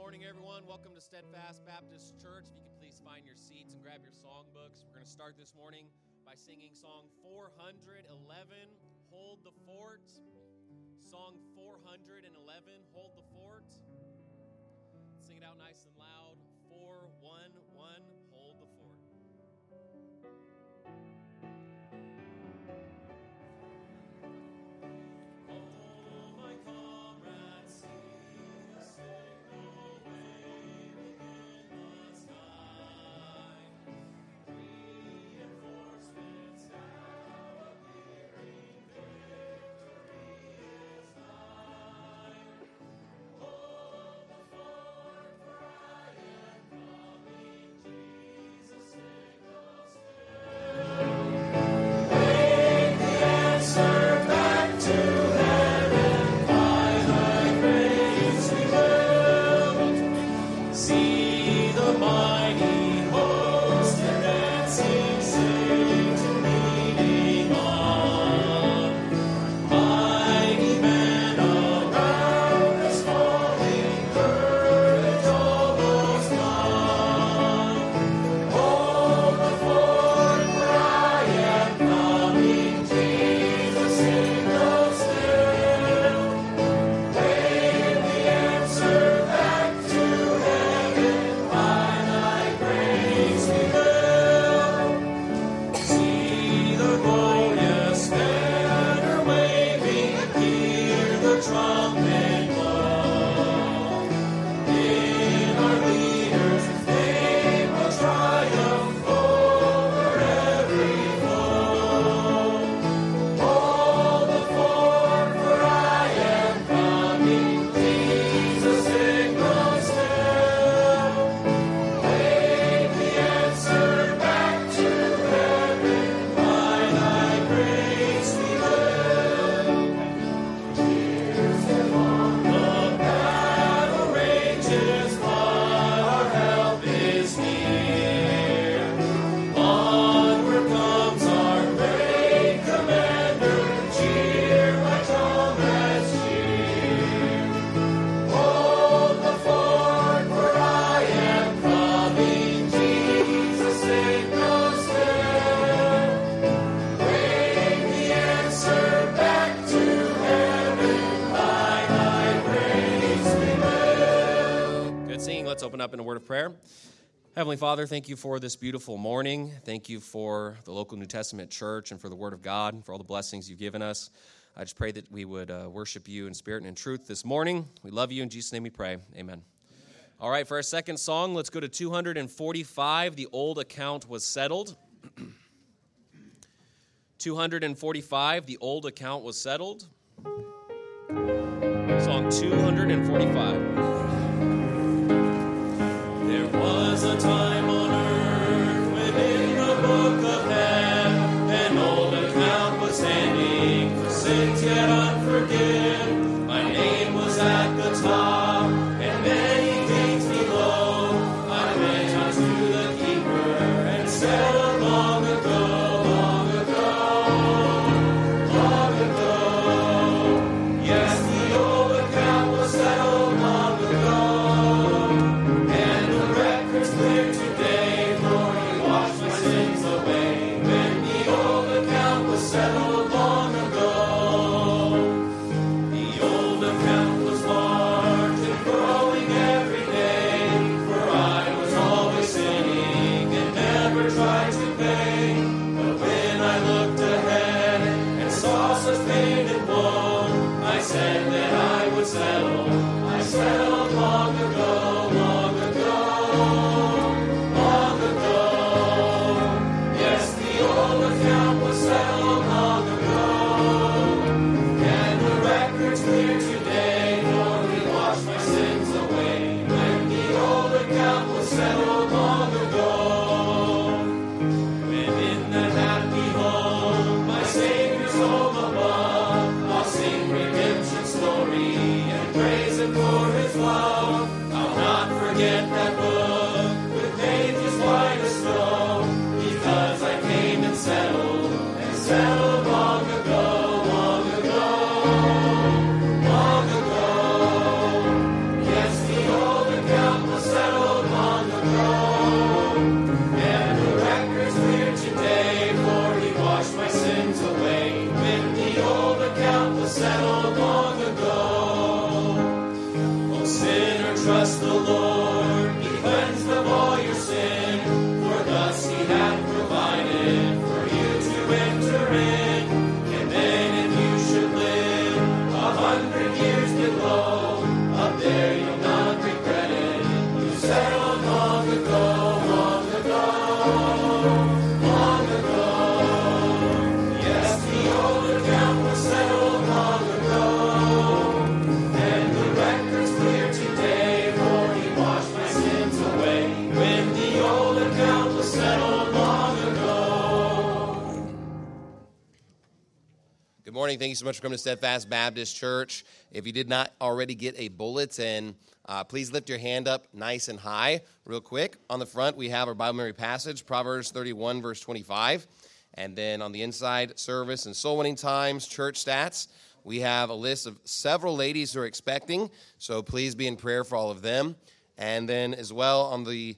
morning, everyone. Welcome to Steadfast Baptist Church. If you could please find your seats and grab your songbooks. We're going to start this morning by singing song 411, Hold the Fort. Song 411, Hold the Fort. Sing it out nice and loud. 411, Hold the Fort. Up in a word of prayer. Heavenly Father, thank you for this beautiful morning. Thank you for the local New Testament church and for the Word of God and for all the blessings you've given us. I just pray that we would worship you in spirit and in truth this morning. We love you. In Jesus' name we pray. Amen. All right, for our second song, let's go to 245. The old account was settled. 245. The old account was settled. Song 245. There was a time on earth when in the book of heaven an old account was standing for sins yet unforgiven. My name was at the top and many things below. I went unto the keeper and settled long ago, long ago, long ago. Yes, the old account was settled long ago. Clear today, for he washed my sins away. When the old account was settled long ago, the old account was large and growing every day. For I was always sinning and never tried to pay. But when I looked ahead and saw such pain and woe, I said that I would settle. I settled long ago, long ago. Account was settled long ago, and the record's clear today, for he washed my sins away. When the old account was settled long ago, when in that happy home, my Savior's home above, I'll sing redemption's story and praise him for his love. I'll it low. Up there you'll not regret it. You settled long ago, long ago, long ago. Yes, the old account was settled long ago. And the record's clear today, for he washed my sins away. When the old account was settled long ago. Good morning. Thank you so much for coming to Steadfast Baptist Church. If you did not already get a bulletin, please lift your hand up nice and high real quick. On the front, we have our Bible memory passage, Proverbs 31, verse 25. And then on the inside, service and soul winning times, church stats. We have a list of several ladies who are expecting, so please be in prayer for all of them. And then as well on the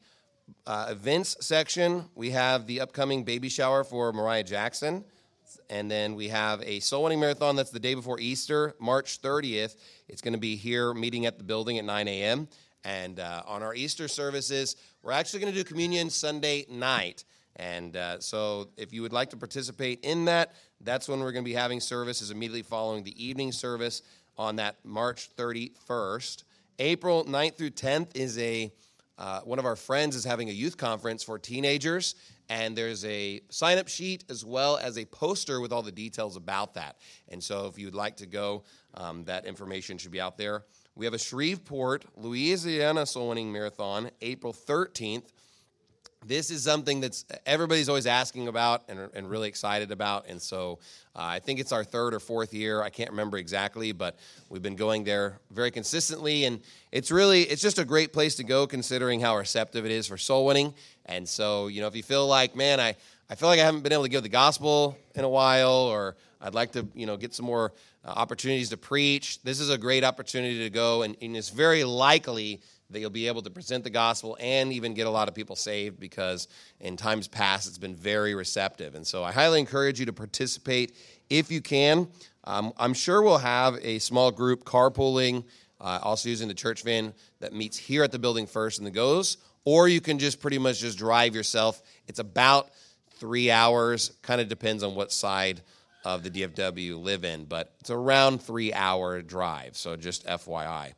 events section, we have the upcoming baby shower for Mariah Jackson. And then we have a soul winning marathon that's the day before Easter, March 30th. It's going to be here meeting at the building at 9 a.m. And on our Easter services, we're actually going to do communion Sunday night. And so if you would like to participate in that, that's when we're going to be having services immediately following the evening service on that March 31st. April 9th through 10th is one of our friends is having a youth conference for teenagers. And there's a sign-up sheet as well as a poster with all the details about that. And so if you would like to go, that information should be out there. We have a Shreveport, Louisiana Soul Winning Marathon, April 13th. This is something that's everybody's always asking about and really excited about. And so I think it's our third or fourth year. I can't remember exactly, but we've been going there very consistently. And it's just a great place to go considering how receptive it is for soul winning. And so, if you feel like, man, I feel like I haven't been able to give the gospel in a while, or I'd like to, get some more opportunities to preach, this is a great opportunity to go. And it's very likely that you'll be able to present the gospel and even get a lot of people saved because in times past it's been very receptive. And so I highly encourage you to participate if you can. I'm sure we'll have a small group carpooling, also using the church van that meets here at the building first and then goes, or you can just pretty much just drive yourself. It's about 3 hours, kind of depends on what side of the DFW you live in, but it's around 3 hour drive, so just FYI.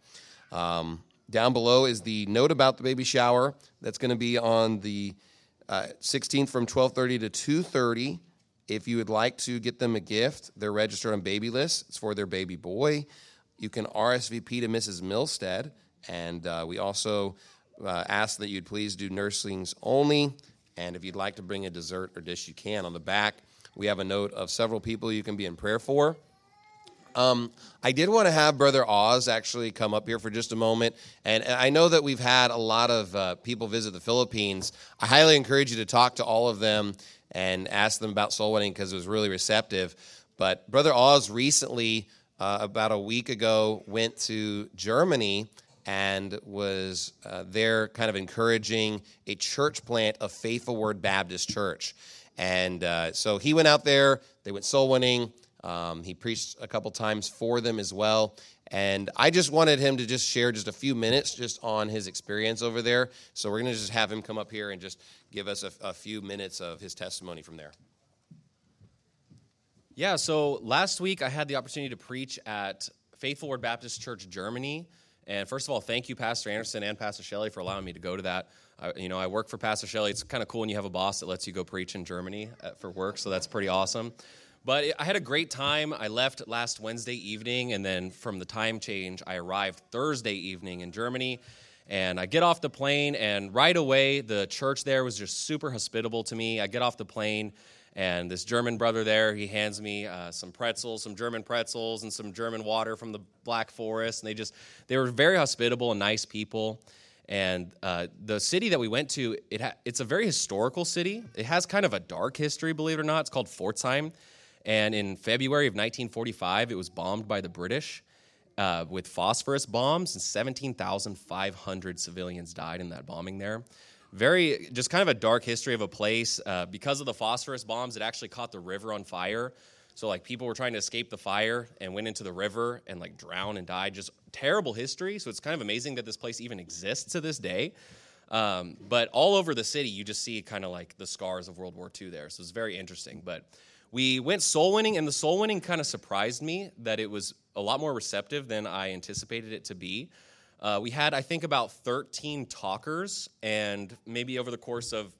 Down below is the note about the baby shower. That's going to be on the 16th from 12:30 to 2:30. If you would like to get them a gift, they're registered on baby lists. It's for their baby boy. You can RSVP to Mrs. Milstead. And we also ask that you'd please do nurslings only. And if you'd like to bring a dessert or dish, you can. On the back, we have a note of several people you can be in prayer for. I did want to have Brother Oz actually come up here for just a moment. And I know that we've had a lot of people visit the Philippines. I highly encourage you to talk to all of them and ask them about soul winning because it was really receptive. But Brother Oz recently, about a week ago, went to Germany and was there kind of encouraging a church plant of Faithful Word Baptist Church. And so he went out there. They went soul winning. He preached a couple times for them as well. And I just wanted him to just share just a few minutes just on his experience over there. So we're going to just have him come up here and just give us a few minutes of his testimony from there. Yeah, so last week I had the opportunity to preach at Faithful Word Baptist Church, Germany. And first of all, thank you, Pastor Anderson and Pastor Shelley, for allowing me to go to that. I work for Pastor Shelley. It's kind of cool when you have a boss that lets you go preach in Germany for work, so that's pretty awesome. But I had a great time. I left last Wednesday evening, and then from the time change, I arrived Thursday evening in Germany. And I get off the plane, and right away, the church there was just super hospitable to me. I get off the plane, and this German brother there, he hands me some German pretzels, and some German water from the Black Forest. And they were very hospitable and nice people. And the city that we went to, it's a very historical city. It has kind of a dark history, believe it or not. It's called Pforzheim. And in February of 1945, it was bombed by the British with phosphorus bombs, and 17,500 civilians died in that bombing there. Very, just kind of a dark history of a place. Because of the phosphorus bombs, it actually caught the river on fire. So, people were trying to escape the fire and went into the river and, drowned and died. Just terrible history. So it's kind of amazing that this place even exists to this day. But all over the city, you just see kind of the scars of World War II there. So it's very interesting. But We went soul winning, and the soul winning kind of surprised me that it was a lot more receptive than I anticipated it to be. We had, I think, about 13 talkers, and maybe over the course of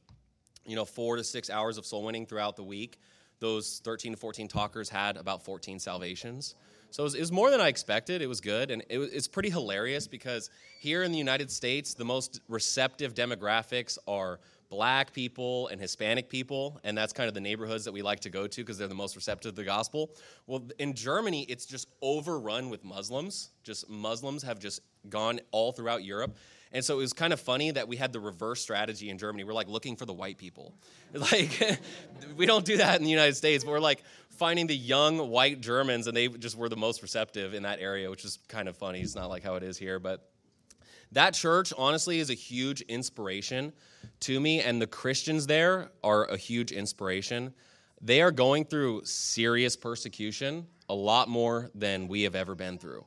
4 to 6 hours of soul winning throughout the week, those 13 to 14 talkers had about 14 salvations. So it was more than I expected. It was good, and it's pretty hilarious because here in the United States, the most receptive demographics are Black people and Hispanic people, and that's kind of the neighborhoods that we like to go to because they're the most receptive to the gospel. Well, in Germany, it's just overrun with Muslims. Just Muslims have just gone all throughout Europe. And so it was kind of funny that we had the reverse strategy in Germany. We're like looking for the white people. Like, we don't do that in the United States, but we're like finding the young white Germans, and they just were the most receptive in that area, which is kind of funny. It's not like how it is here, but that church, honestly, is a huge inspiration to me, and the Christians there are a huge inspiration. They are going through serious persecution, a lot more than we have ever been through.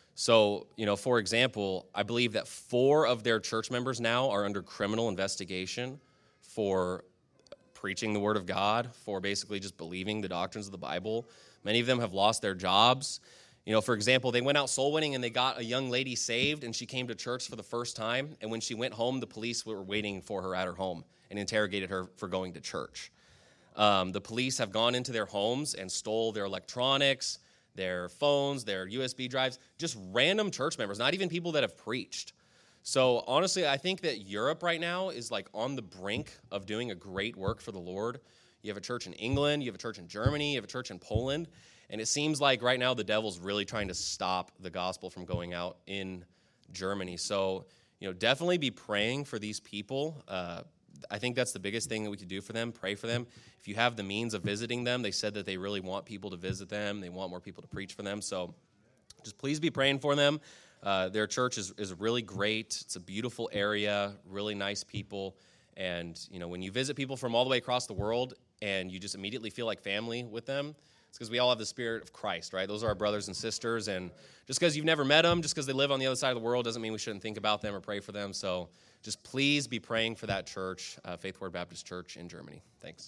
So, for example, I believe that 4 of their church members now are under criminal investigation for preaching the Word of God, for basically just believing the doctrines of the Bible. Many of them have lost their jobs. For example, they went out soul winning and they got a young lady saved, and she came to church for the first time. And when she went home, the police were waiting for her at her home and interrogated her for going to church. The police have gone into their homes and stole their electronics, their phones, their USB drives, just random church members, not even people that have preached. So honestly, I think that Europe right now is like on the brink of doing a great work for the Lord. You have a church in England, you have a church in Germany, you have a church in Poland, and it seems like right now the devil's really trying to stop the gospel from going out in Germany. So, definitely be praying for these people. I think that's the biggest thing that we could do for them, pray for them. If you have the means of visiting them, they said that they really want people to visit them. They want more people to preach for them. So just please be praying for them. Their church is really great. It's a beautiful area, really nice people. And, when you visit people from all the way across the world and you just immediately feel like family with them, it's because we all have the Spirit of Christ, right? Those are our brothers and sisters. And just because you've never met them, just because they live on the other side of the world, doesn't mean we shouldn't think about them or pray for them. So just please be praying for that church, Faith Word Baptist Church in Germany. Thanks.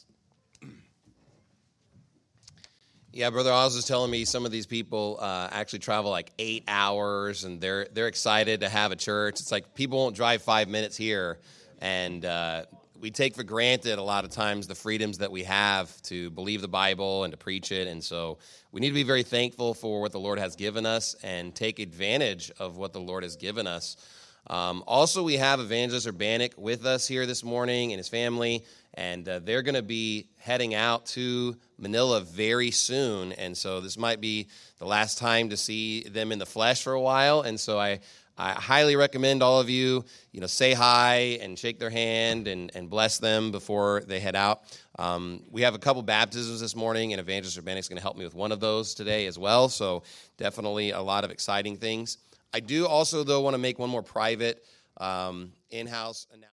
Yeah, Brother Oz was telling me some of these people actually travel like 8 hours, and they're excited to have a church. It's like people won't drive 5 minutes here, and we take for granted a lot of times the freedoms that we have to believe the Bible and to preach it, and so we need to be very thankful for what the Lord has given us and take advantage of what the Lord has given us. Also, we have Evangelist Urbanik with us here this morning and his family, and they're going to be heading out to Manila very soon, and so this might be the last time to see them in the flesh for a while, and so I highly recommend all of you, say hi and shake their hand and bless them before they head out. We have a couple baptisms this morning, and Evangelist Urbanik is going to help me with one of those today as well, so definitely a lot of exciting things. I do also, though, want to make one more private in-house announcement.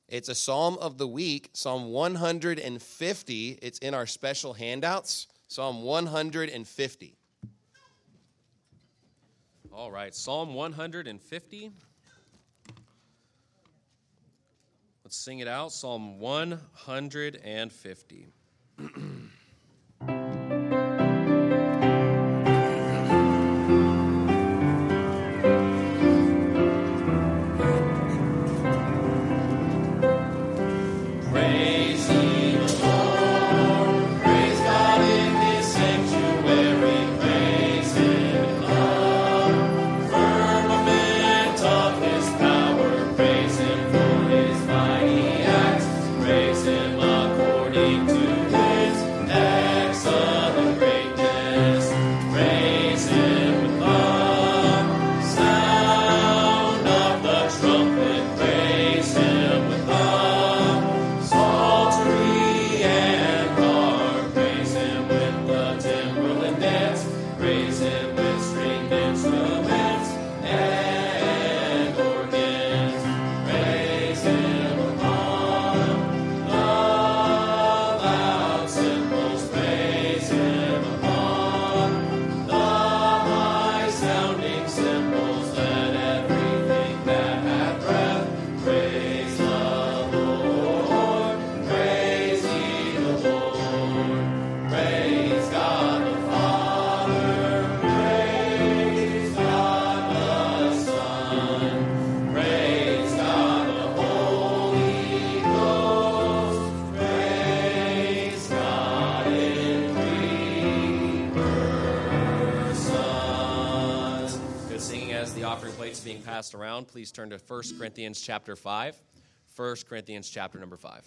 It's a psalm of the week, Psalm 150. It's in our special handouts, Psalm 150. All right, Psalm 150. Let's sing it out, Psalm 150. Passed around, please turn to 1 Corinthians chapter 5. 1 Corinthians chapter number 5.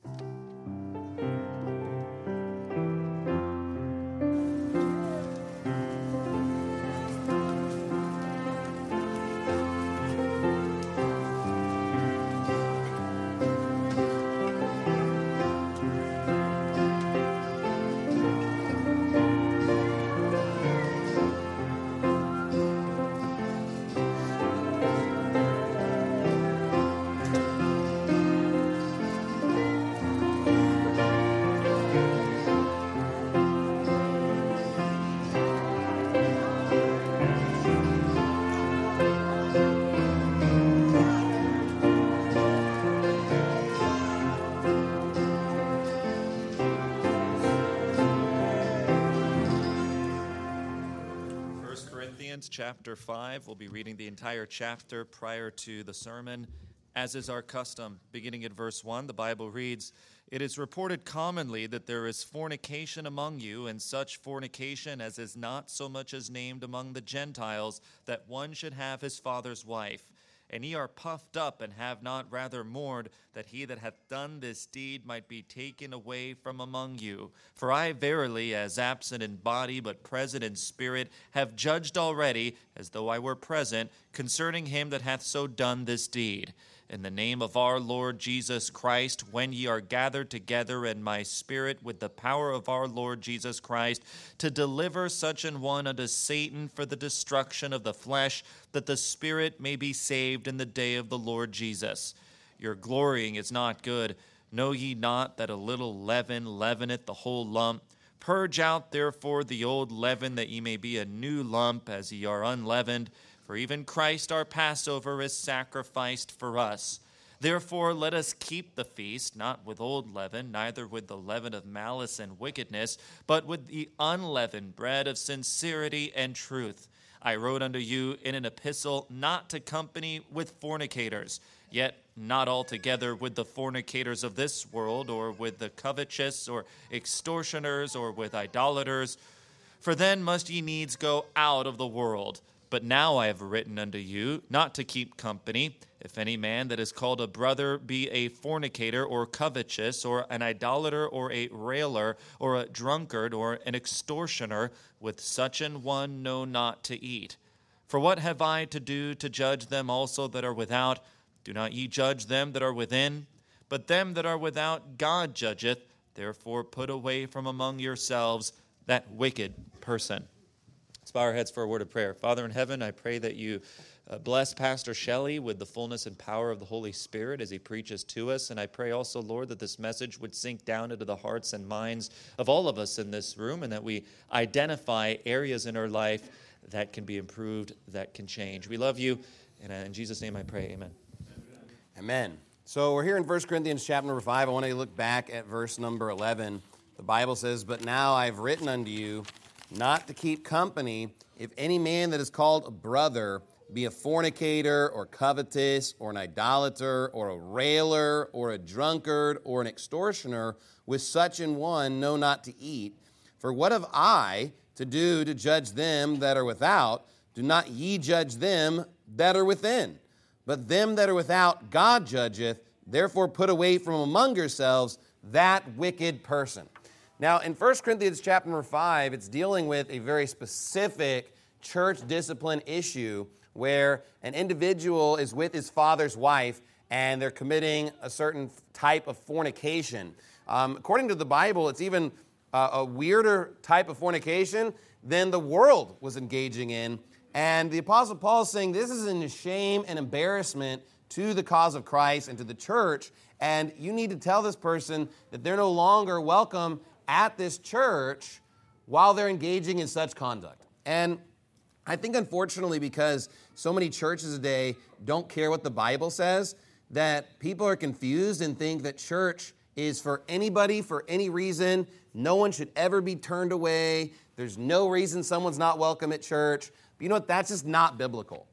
Chapter 5. We'll be reading the entire chapter prior to the sermon. As is our custom, beginning at verse 1, the Bible reads, "It is reported commonly that there is fornication among you, and such fornication as is not so much as named among the Gentiles, that one should have his father's wife. And ye are puffed up, and have not rather mourned, that he that hath done this deed might be taken away from among you. For I verily, as absent in body, but present in spirit, have judged already, as though I were present, concerning him that hath so done this deed. In the name of our Lord Jesus Christ, when ye are gathered together in my spirit with the power of our Lord Jesus Christ, to deliver such an one unto Satan for the destruction of the flesh, that the spirit may be saved in the day of the Lord Jesus. Your glorying is not good. Know ye not that a little leaven leaveneth the whole lump? Purge out therefore the old leaven, that ye may be a new lump, as ye are unleavened. For even Christ our Passover is sacrificed for us. Therefore let us keep the feast, not with old leaven, neither with the leaven of malice and wickedness, but with the unleavened bread of sincerity and truth. I wrote unto you in an epistle not to company with fornicators, yet not altogether with the fornicators of this world, or with the covetous, or extortioners, or with idolaters. For then must ye needs go out of the world. But now I have written unto you not to keep company, if any man that is called a brother be a fornicator, or covetous, or an idolater, or a railer, or a drunkard, or an extortioner, with such an one know not to eat. For what have I to do to judge them also that are without? Do not ye judge them that are within? But them that are without God judgeth. Therefore put away from among yourselves that wicked person." Let's bow our heads for a word of prayer. Father in heaven, I pray that you Bless Pastor Shelley with the fullness and power of the Holy Spirit as he preaches to us. And I pray also, Lord, that this message would sink down into the hearts and minds of all of us in this room, and that we identify areas in our life that can be improved, that can change. We love you, and in Jesus' name I pray, amen. Amen. So we're here in 1 Corinthians chapter number 5. I want to look back at verse number 11. The Bible says, "But now I have written unto you not to keep company if any man that is called a brother be a fornicator or covetous or an idolater or a railer or a drunkard or an extortioner, with such an one know not to eat. For what have I to do to judge them that are without? Do not ye judge them that are within. But them that are without God judgeth. Therefore put away from among yourselves that wicked person." Now, in 1 Corinthians chapter number 5, it's dealing with a very specific church discipline issue where an individual is with his father's wife and they're committing a certain type of fornication. According to the Bible, it's even a weirder type of fornication than the world was engaging in. And the Apostle Paul is saying this is a shame and embarrassment to the cause of Christ and to the church. And you need to tell this person that they're no longer welcome at this church while they're engaging in such conduct. And I think, unfortunately, because so many churches today don't care what the Bible says, that people are confused and think that church is for anybody, for any reason. No one should ever be turned away. There's no reason someone's not welcome at church. But you know what? That's just not biblical.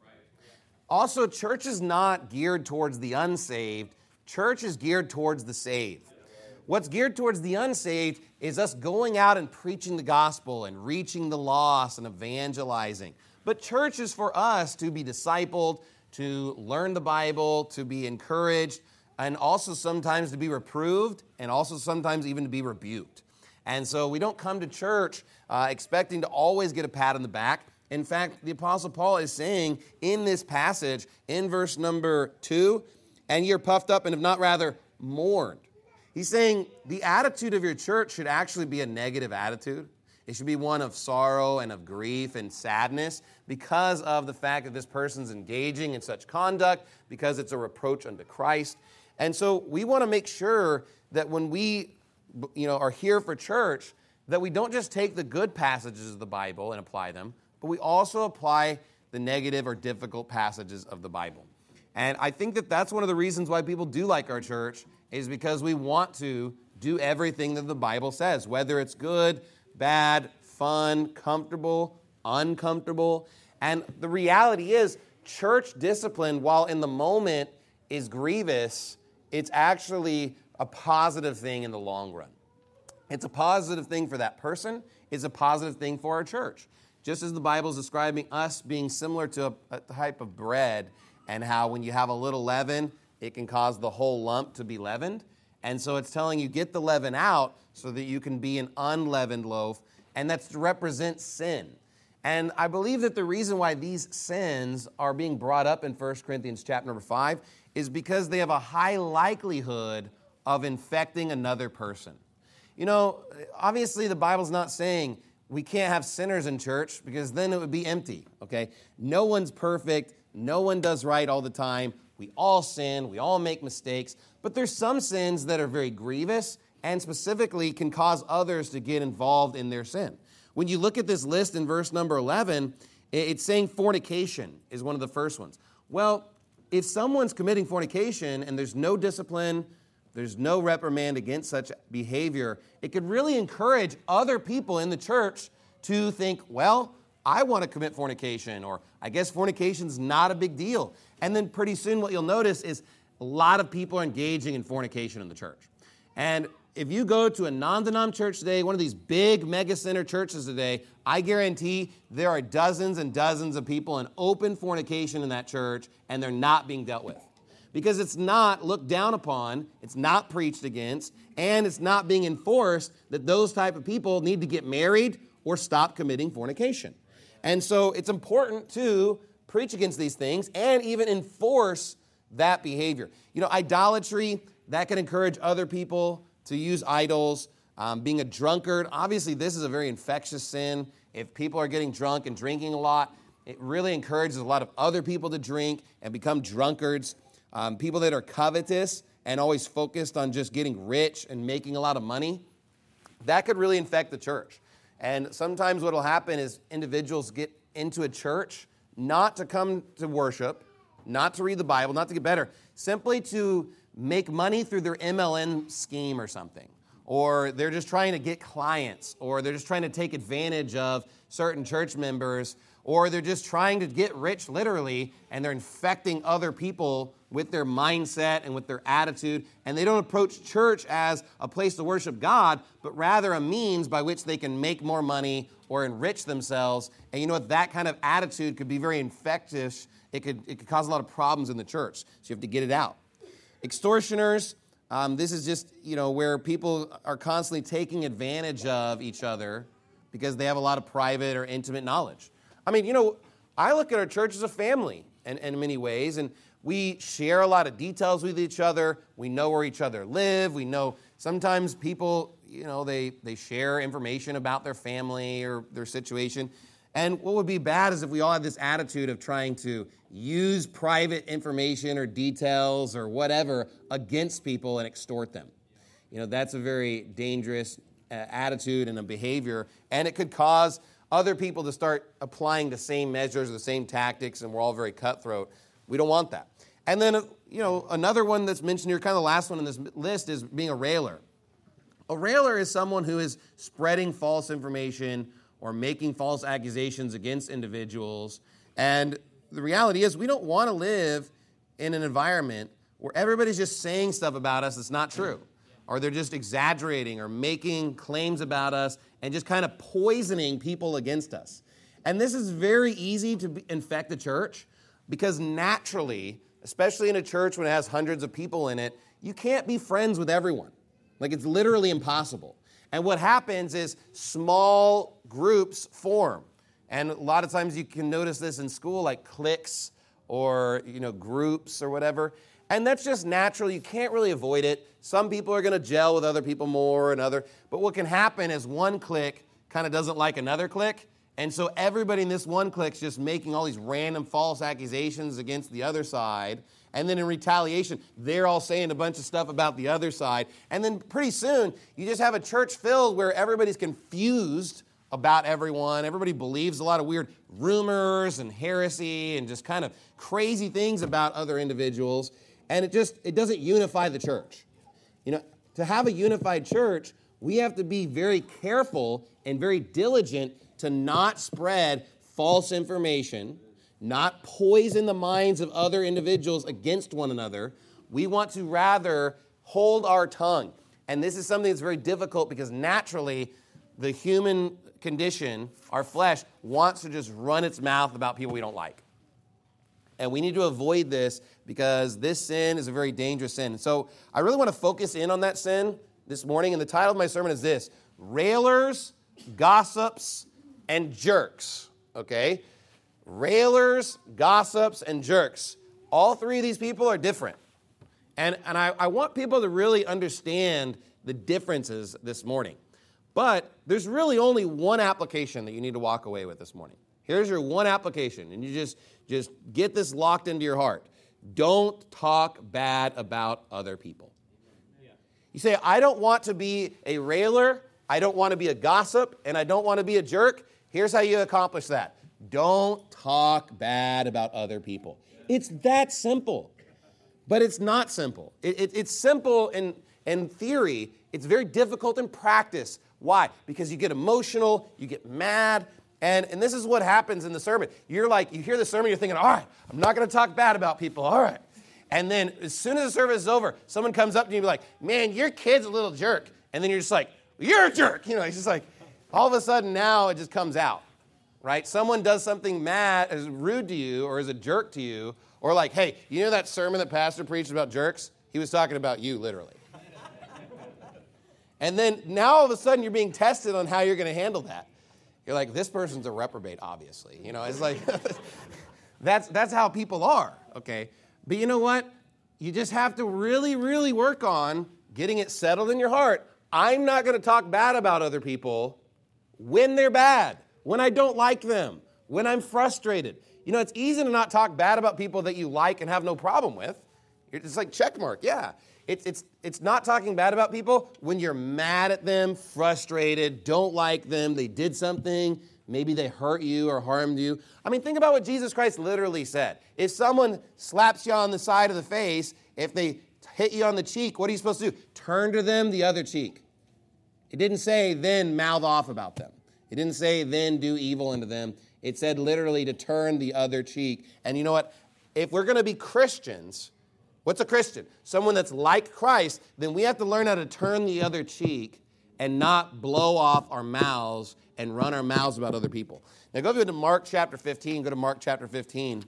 Also, church is not geared towards the unsaved. Church is geared towards the saved. What's geared towards the unsaved is us going out and preaching the gospel and reaching the lost and evangelizing. But church is for us to be discipled, to learn the Bible, to be encouraged, and also sometimes to be reproved, and also sometimes even to be rebuked. And so we don't come to church expecting to always get a pat on the back. In fact, the Apostle Paul is saying in this passage, in verse number 2, "And you're puffed up and have not rather mourned." He's saying the attitude of your church should actually be a negative attitude. It should be one of sorrow and of grief and sadness because of the fact that this person's engaging in such conduct, because it's a reproach unto Christ. And so we want to make sure that when we are here for church, that we don't just take the good passages of the Bible and apply them, but we also apply the negative or difficult passages of the Bible. And I think that that's one of the reasons why people do like our church, is because we want to do everything that the Bible says, whether it's good, bad, fun, comfortable, uncomfortable. And the reality is, church discipline, while in the moment is grievous, it's actually a positive thing in the long run. It's a positive thing for that person. It's a positive thing for our church. Just as the Bible is describing us being similar to a type of bread, and how when you have a little leaven, it can cause the whole lump to be leavened. And so it's telling you, get the leaven out so that you can be an unleavened loaf, and that's to represent sin. And I believe that the reason why these sins are being brought up in 1 Corinthians chapter number 5 is because they have a high likelihood of infecting another person. You know, obviously the Bible's not saying we can't have sinners in church, because then it would be empty, okay? No one's perfect. No one does right all the time. We all sin. We all make mistakes. But there's some sins that are very grievous and specifically can cause others to get involved in their sin. When you look at this list in verse number 11, it's saying fornication is one of the first ones. Well, if someone's committing fornication and there's no discipline, there's no reprimand against such behavior, it could really encourage other people in the church to think, well, I want to commit fornication, or I guess fornication's not a big deal. And then pretty soon what you'll notice is a lot of people are engaging in fornication in the church. And if you go to a non-denom church today, one of these big mega center churches today, I guarantee there are dozens and dozens of people in open fornication in that church, and they're not being dealt with. Because it's not looked down upon, it's not preached against, and it's not being enforced that those type of people need to get married or stop committing fornication. And so it's important to preach against these things and even enforce that behavior. You know, idolatry, that can encourage other people to use idols. Being a drunkard, obviously this is a very infectious sin. If people are getting drunk and drinking a lot, It really encourages a lot of other people to drink and become drunkards. People that are covetous and always focused on just getting rich and making a lot of money, that could really infect the church. And sometimes what will happen is individuals get into a church not to come to worship, not to read the Bible, not to get better, simply to make money through their MLM scheme or something. Or they're just trying to get clients, or they're just trying to take advantage of certain church members, or they're just trying to get rich literally, and they're infecting other people with their mindset and with their attitude, and they don't approach church as a place to worship God, but rather a means by which they can make more money or enrich themselves. And you know what? That kind of attitude could be very infectious. It could cause a lot of problems in the church, so you have to get it out. Extortioners, this is just, where people are constantly taking advantage of each other because they have a lot of private or intimate knowledge. I mean, I look at our church as a family in many ways, and we share a lot of details with each other. We know where each other live. We know sometimes people, they share information about their family or their situation. And what would be bad is if we all had this attitude of trying to use private information or details or whatever against people and extort them. That's a very dangerous attitude and a behavior, and it could cause other people to start applying the same measures, the same tactics, and we're all very cutthroat. We don't want that. And then, another one that's mentioned here, kind of the last one in this list, is being a railer. A railer is someone who is spreading false information or making false accusations against individuals. And the reality is we don't want to live in an environment where everybody's just saying stuff about us that's not true. Or they're just exaggerating or making claims about us and just kind of poisoning people against us. And this is very easy to infect the church because naturally, especially in a church when it has hundreds of people in it, you can't be friends with everyone. Like, it's literally impossible. And what happens is small groups form. And a lot of times you can notice this in school, like cliques or, groups or whatever. And that's just natural. You can't really avoid it. Some people are going to gel with other people more and other. But what can happen is one clique kind of doesn't like another clique. And so everybody in this one clique is just making all these random false accusations against the other side. And then in retaliation, they're all saying a bunch of stuff about the other side. And then pretty soon, you just have a church filled where everybody's confused about everyone. Everybody believes a lot of weird rumors and heresy and just kind of crazy things about other individuals. And it doesn't unify the church. To have a unified church, we have to be very careful and very diligent to not spread false information, not poison the minds of other individuals against one another. We want to rather hold our tongue. And this is something that's very difficult because naturally the human condition, our flesh, wants to just run its mouth about people we don't like. And we need to avoid this because this sin is a very dangerous sin. So I really want to focus in on that sin this morning. And the title of my sermon is this: Railers, Gossips, and Jerks. Okay? Railers, gossips, and jerks. All three of these people are different. And I want people to really understand the differences this morning. But there's really only one application that you need to walk away with this morning. Here's your one application, and you just get this locked into your heart. Don't talk bad about other people. You say, I don't want to be a railer, I don't want to be a gossip, and I don't want to be a jerk. Here's how you accomplish that. Don't talk bad about other people. It's that simple, but it's not simple. It's simple in theory. It's very difficult in practice. Why? Because you get emotional, you get mad, and this is what happens in the sermon. You hear the sermon, you're thinking, all right, I'm not going to talk bad about people, all right. And then as soon as the service is over, someone comes up to you and be like, man, your kid's a little jerk. And then you're just like, you're a jerk. It's just like, all of a sudden now it just comes out, right? Someone does something mad, is rude to you, or is a jerk to you, or like, hey, you know that sermon that pastor preached about jerks? He was talking about you, literally. And then now all of a sudden you're being tested on how you're going to handle that. You're like, this person's a reprobate, obviously. It's like, that's how people are, okay? But you know what? You just have to really, really work on getting it settled in your heart. I'm not going to talk bad about other people when they're bad, when I don't like them, When I'm frustrated. You know, it's easy to not talk bad about people that you like and have no problem with. It's like check mark, yeah. It's not talking bad about people when you're mad at them, frustrated, don't like them, they did something, maybe they hurt you or harmed you. I mean, think about what Jesus Christ literally said. If someone slaps you on the side of the face, if they hit you on the cheek, what are you supposed to do? Turn to them the other cheek. It didn't say then mouth off about them. It didn't say then do evil unto them. It said literally to turn the other cheek. And you know what? If we're going to be Christians, what's a Christian? Someone that's like Christ, then we have to learn how to turn the other cheek and not blow off our mouths and run our mouths about other people. Now go to Mark chapter 15. Go to Mark chapter 15.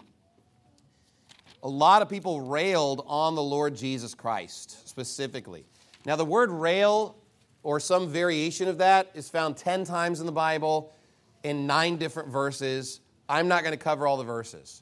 A lot of people railed on the Lord Jesus Christ specifically. Now the word rail or some variation of that is found 10 times in the Bible in 9 different verses. I'm not going to cover all the verses.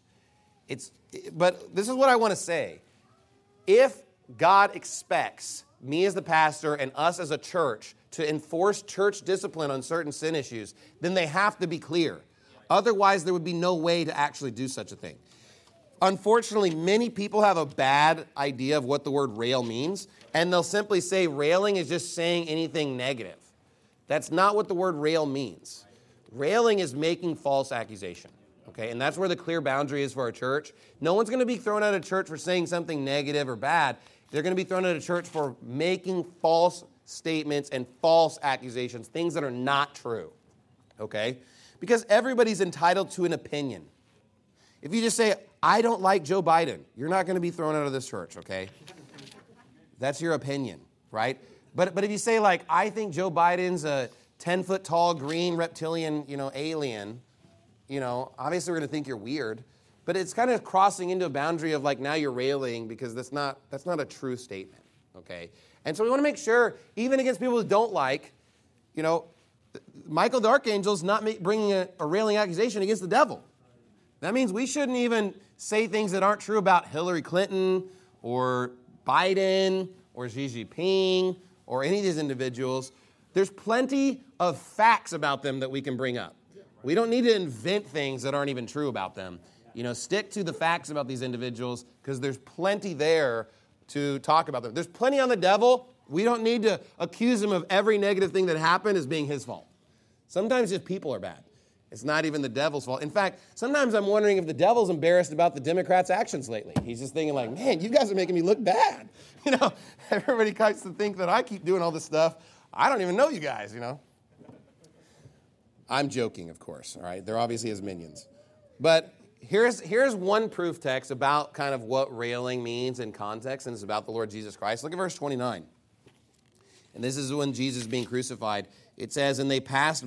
But this is what I want to say. If God expects me as the pastor and us as a church to enforce church discipline on certain sin issues, then they have to be clear. Otherwise, there would be no way to actually do such a thing. Unfortunately, many people have a bad idea of what the word rail means, and they'll simply say railing is just saying anything negative. That's not what the word rail means. Railing is making false accusation, okay? And that's where the clear boundary is for our church. No one's going to be thrown out of church for saying something negative or bad. They're going to be thrown out of church for making false statements and false accusations, things that are not true, okay? Because everybody's entitled to an opinion. If you just say, I don't like Joe Biden, you're not going to be thrown out of this church, okay? That's your opinion, right? But if you say, like, I think Joe Biden's a 10-foot-tall green reptilian, alien, obviously we're going to think you're weird. But it's kind of crossing into a boundary of, like, now you're railing because that's not a true statement, okay? And so we want to make sure, even against people who don't like, Michael the Archangel's not bringing a railing accusation against the devil. That means we shouldn't even say things that aren't true about Hillary Clinton or Biden or Xi Jinping or any of these individuals. There's plenty of facts about them that we can bring up. We don't need to invent things that aren't even true about them. Stick to the facts about these individuals because there's plenty there to talk about them. There's plenty on the devil. We don't need to accuse him of every negative thing that happened as being his fault. Sometimes just people are bad. It's not even the devil's fault. In fact, sometimes I'm wondering if the devil's embarrassed about the Democrats' actions lately. He's just thinking like, man, you guys are making me look bad. Everybody likes to think that I keep doing all this stuff. I don't even know you guys, I'm joking, of course, all right? They're obviously his minions. But here's one proof text about kind of what railing means in context, and it's about the Lord Jesus Christ. Look at verse 29. And this is when Jesus is being crucified. It says, and they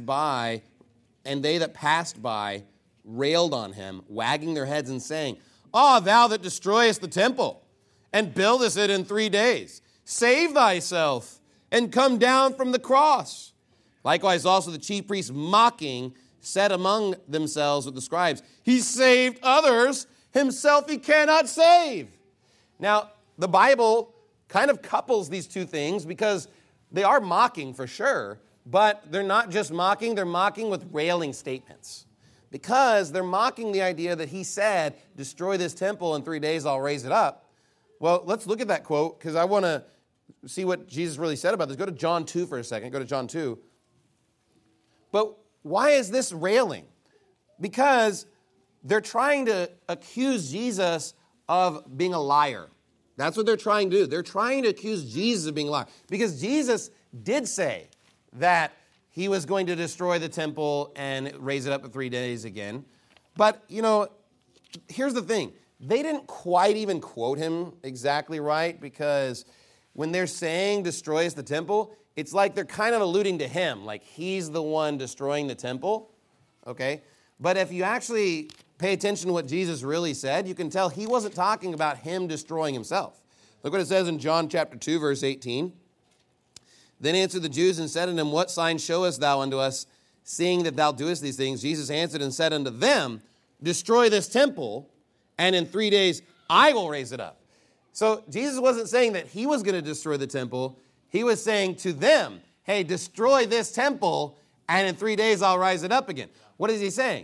that passed by railed on him, wagging their heads and saying, Ah, thou that destroyest the temple and buildest it in 3 days, save thyself and come down from the cross. Likewise also the chief priests mocking said among themselves with the scribes, He saved others, himself he cannot save. Now, the Bible kind of couples these two things because they are mocking for sure, but they're not just mocking, they're mocking with railing statements. Because they're mocking the idea that he said, destroy this temple in 3 days, I'll raise it up. Well, let's look at that quote because I want to see what Jesus really said about this. Go to John 2 for a second. Go to John 2. But why is this railing? Because they're trying to accuse Jesus of being a liar. That's what they're trying to do. They're trying to accuse Jesus of being a liar. Because Jesus did say that he was going to destroy the temple and raise it up in 3 days again. But, here's the thing. They didn't quite even quote him exactly right because when they're saying destroys the temple, it's like they're kind of alluding to him, like he's the one destroying the temple, okay? But if you actually pay attention to what Jesus really said, you can tell he wasn't talking about him destroying himself. Look what it says in John chapter 2, verse 18. Then answered the Jews and said unto him, What sign showest thou unto us, seeing that thou doest these things? Jesus answered and said unto them, Destroy this temple, and in 3 days I will raise it up. So Jesus wasn't saying that he was going to destroy the temple. He was saying to them, hey, destroy this temple, and in 3 days I'll rise it up again. What is he saying?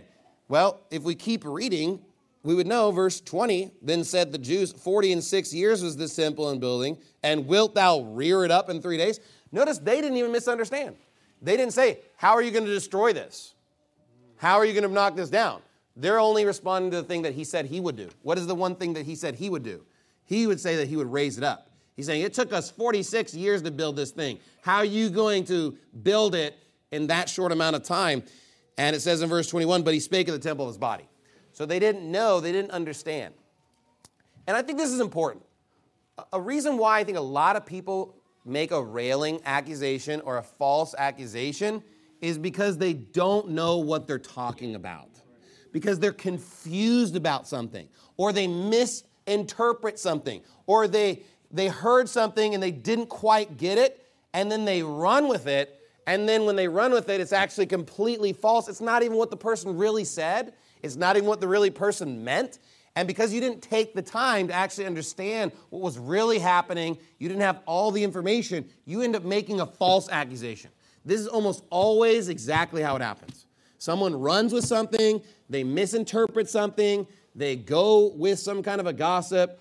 Well, if we keep reading, we would know, verse 20, then said the Jews, 46 years was this temple in building, and wilt thou rear it up in 3 days? Notice they didn't even misunderstand. They didn't say, how are you going to destroy this? How are you going to knock this down? They're only responding to the thing that he said he would do. What is the one thing that he said he would do? He would say that he would raise it up. He's saying, it took us 46 years to build this thing. How are you going to build it in that short amount of time? And it says in verse 21, but he spake of the temple of his body. So they didn't know, they didn't understand. And I think this is important. A reason why I think a lot of people make a railing accusation or a false accusation is because they don't know what they're talking about. Because they're confused about something, or they misinterpret something, or they heard something and they didn't quite get it, and then they run with it, and then when they run with it, it's actually completely false. It's not even what the person really said. It's not even what the really person meant. And because you didn't take the time to actually understand what was really happening, you didn't have all the information, you end up making a false accusation. This is almost always exactly how it happens. Someone runs with something, they misinterpret something, they go with some kind of a gossip,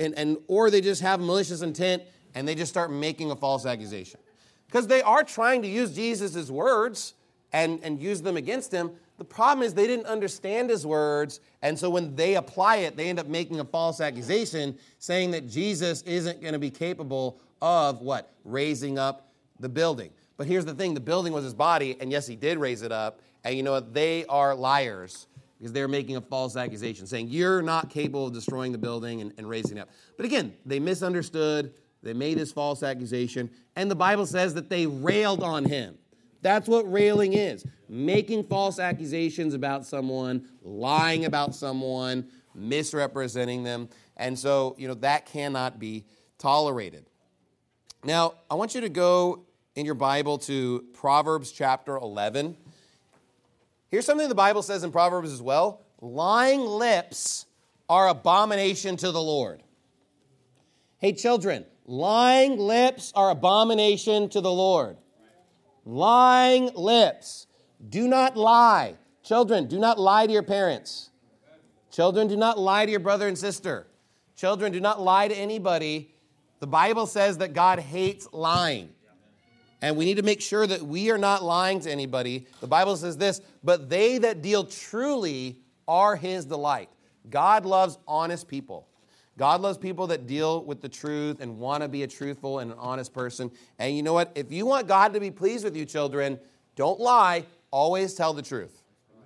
or they just have malicious intent, and they just start making a false accusation. Because they are trying to use Jesus' words and use them against him. The problem is they didn't understand his words, and so when they apply it, they end up making a false accusation, saying that Jesus isn't going to be capable of what? Raising up the building. But here's the thing, the building was his body, and yes, he did raise it up, and you know what? They are liars because they're making a false accusation, saying you're not capable of destroying the building and raising it up. But again, they misunderstood, they made this false accusation, and the Bible says that they railed on him. That's what railing is, making false accusations about someone, lying about someone, misrepresenting them. And so, that cannot be tolerated. Now, I want you to go in your Bible to Proverbs chapter 11. Here's something the Bible says in Proverbs as well. Lying lips are abomination to the Lord. Hey, children, lying lips are abomination to the Lord. Lying lips. Do not lie. Children, do not lie to your parents. Children, do not lie to your brother and sister. Children, do not lie to anybody. The Bible says that God hates lying. And we need to make sure that we are not lying to anybody. The Bible says this, but they that deal truly are his delight. God loves honest people. God loves people that deal with the truth and want to be a truthful and an honest person. And you know what? If you want God to be pleased with you, children, don't lie. Always tell the truth.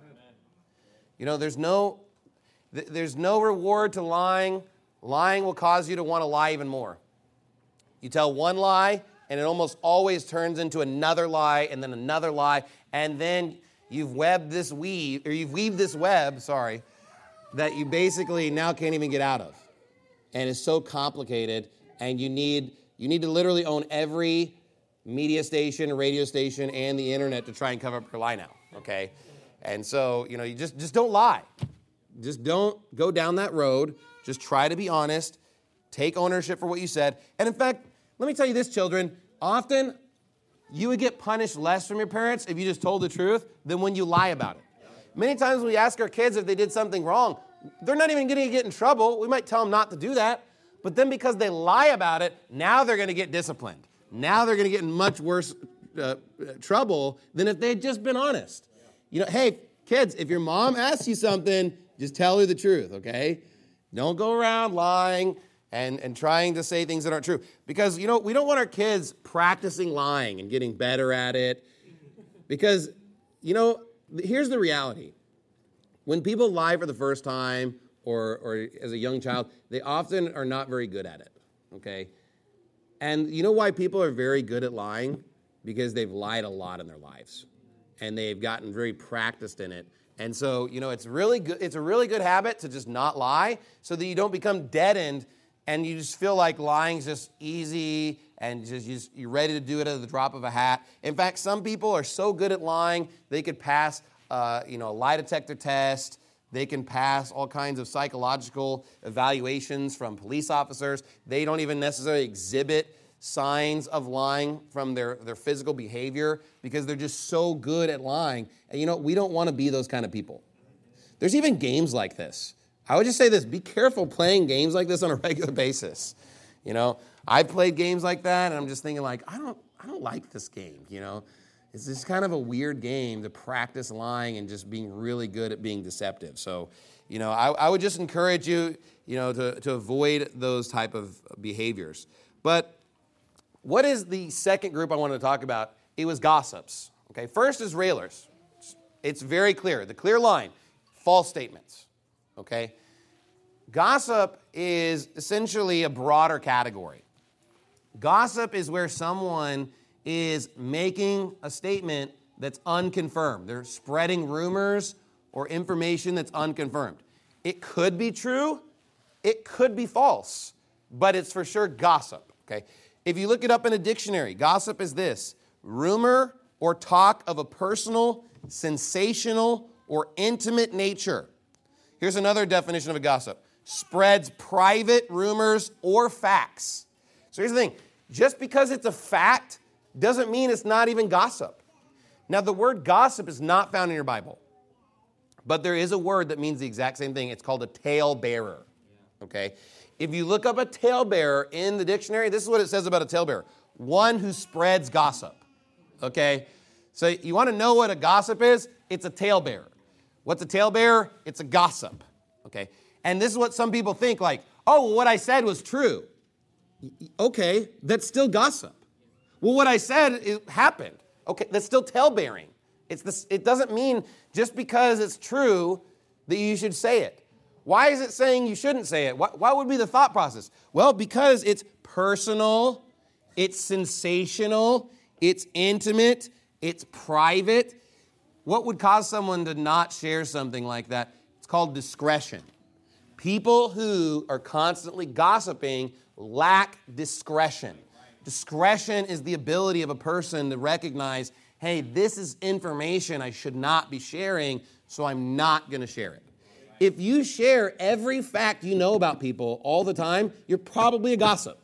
Amen. There's no reward to lying. Lying will cause you to want to lie even more. You tell one lie, and it almost always turns into another lie, and then another lie, and then you've weaved this web, that you basically now can't even get out of. And it's so complicated, and you need to literally own every media station, radio station, and the internet to try and cover up your lie now, okay? And so, you just don't lie. Just don't go down that road. Just try to be honest. Take ownership for what you said. And in fact, let me tell you this, children. Often, you would get punished less from your parents if you just told the truth than when you lie about it. Many times we ask our kids if they did something wrong. They're not even going to get in trouble. We might tell them not to do that. But then because they lie about it, now they're going to get disciplined. Now they're going to get in much worse trouble than if they had just been honest. Hey, kids, if your mom asks you something, just tell her the truth, okay? Don't go around lying and trying to say things that aren't true. Because, we don't want our kids practicing lying and getting better at it. Because, here's the reality. When people lie for the first time or as a young child, they often are not very good at it, okay? And you know why people are very good at lying? Because they've lied a lot in their lives. And they've gotten very practiced in it. And so, it's really good. It's a really good habit to just not lie so that you don't become deadened and you just feel like lying's just easy and you're ready to do it at the drop of a hat. In fact, some people are so good at lying, they could pass a lie detector test. They can pass all kinds of psychological evaluations from police officers. They don't even necessarily exhibit signs of lying from their physical behavior because they're just so good at lying. And we don't want to be those kind of people. There's even games like this. I would just say this, be careful playing games like this on a regular basis. You know, I've played games like that, and I'm just thinking like, I don't like this game, you know. It's just kind of a weird game to practice lying and just being really good at being deceptive. So, you know, I would just encourage you, you know, to avoid those type of behaviors. But what is the second group I wanted to talk about? It was gossips. Okay, first is railers. It's very clear. The clear line, false statements. Okay? Gossip is essentially a broader category. Gossip is where someone is making a statement that's unconfirmed. They're spreading rumors or information that's unconfirmed. It could be true, it could be false, but it's for sure gossip. Okay? If you look it up in a dictionary, gossip is this: rumor or talk of a personal, sensational, or intimate nature. Here's another definition of a gossip: spreads private rumors or facts. So here's the thing. Just because it's a fact doesn't mean it's not even gossip. Now, the word gossip is not found in your Bible, but there is a word that means the exact same thing. It's called a talebearer. Okay? If you look up a talebearer in the dictionary, this is what it says about a talebearer: one who spreads gossip. Okay? So you want to know what a gossip is? It's a talebearer. What's a talebearer? It's a gossip. Okay? And this is what some people think, like, oh, well, what I said was true. Okay, that's still gossip. Well, what I said happened. Okay, that's still talebearing. It doesn't mean just because it's true that you should say it. Why is it saying you shouldn't say it? Why would be the thought process? Well, because it's personal, it's sensational, it's intimate, it's private. What would cause someone to not share something like that? It's called discretion. People who are constantly gossiping lack discretion. Discretion is the ability of a person to recognize, hey, this is information I should not be sharing, so I'm not going to share it. If you share every fact you know about people all the time, you're probably a gossip.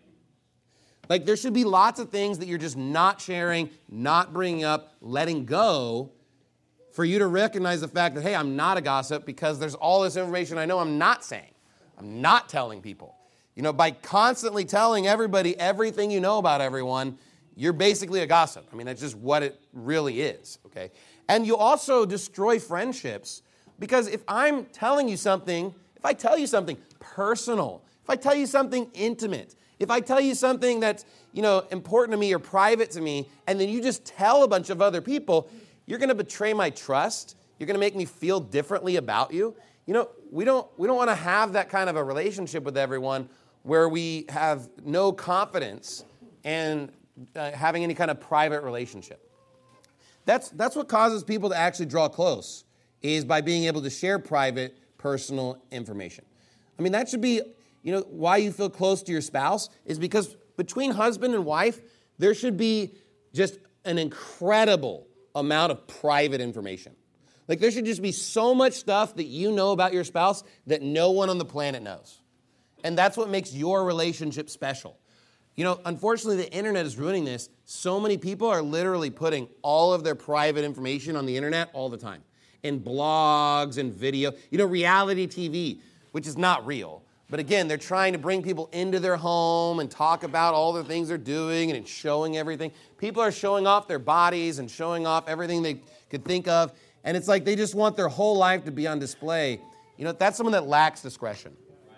Like, there should be lots of things that you're just not sharing, not bringing up, letting go, for you to recognize the fact that, hey, I'm not a gossip because there's all this information I know I'm not saying. I'm not telling people. You know, by constantly telling everybody everything you know about everyone, you're basically a gossip. I mean, that's just what it really is, okay? And you also destroy friendships because if I'm telling you something, if I tell you something personal, if I tell you something intimate, if I tell you something that's, you know, important to me or private to me, and then you just tell a bunch of other people, you're going to betray my trust. You're going to make me feel differently about you. You know, we don't want to have that kind of a relationship with everyone where we have no confidence and having any kind of private relationship. That's what causes people to actually draw close, is by being able to share private, personal information. I mean, that should be, you know, why you feel close to your spouse is because between husband and wife, there should be just an incredible amount of private information. Like, there should just be so much stuff that you know about your spouse that no one on the planet knows. And that's what makes your relationship special. You know, unfortunately, the internet is ruining this. So many people are literally putting all of their private information on the internet all the time. In blogs and video. You know, reality TV, which is not real. But again, they're trying to bring people into their home and talk about all the things they're doing and it's showing everything. People are showing off their bodies and showing off everything they could think of. And it's like they just want their whole life to be on display. You know, that's someone that lacks discretion.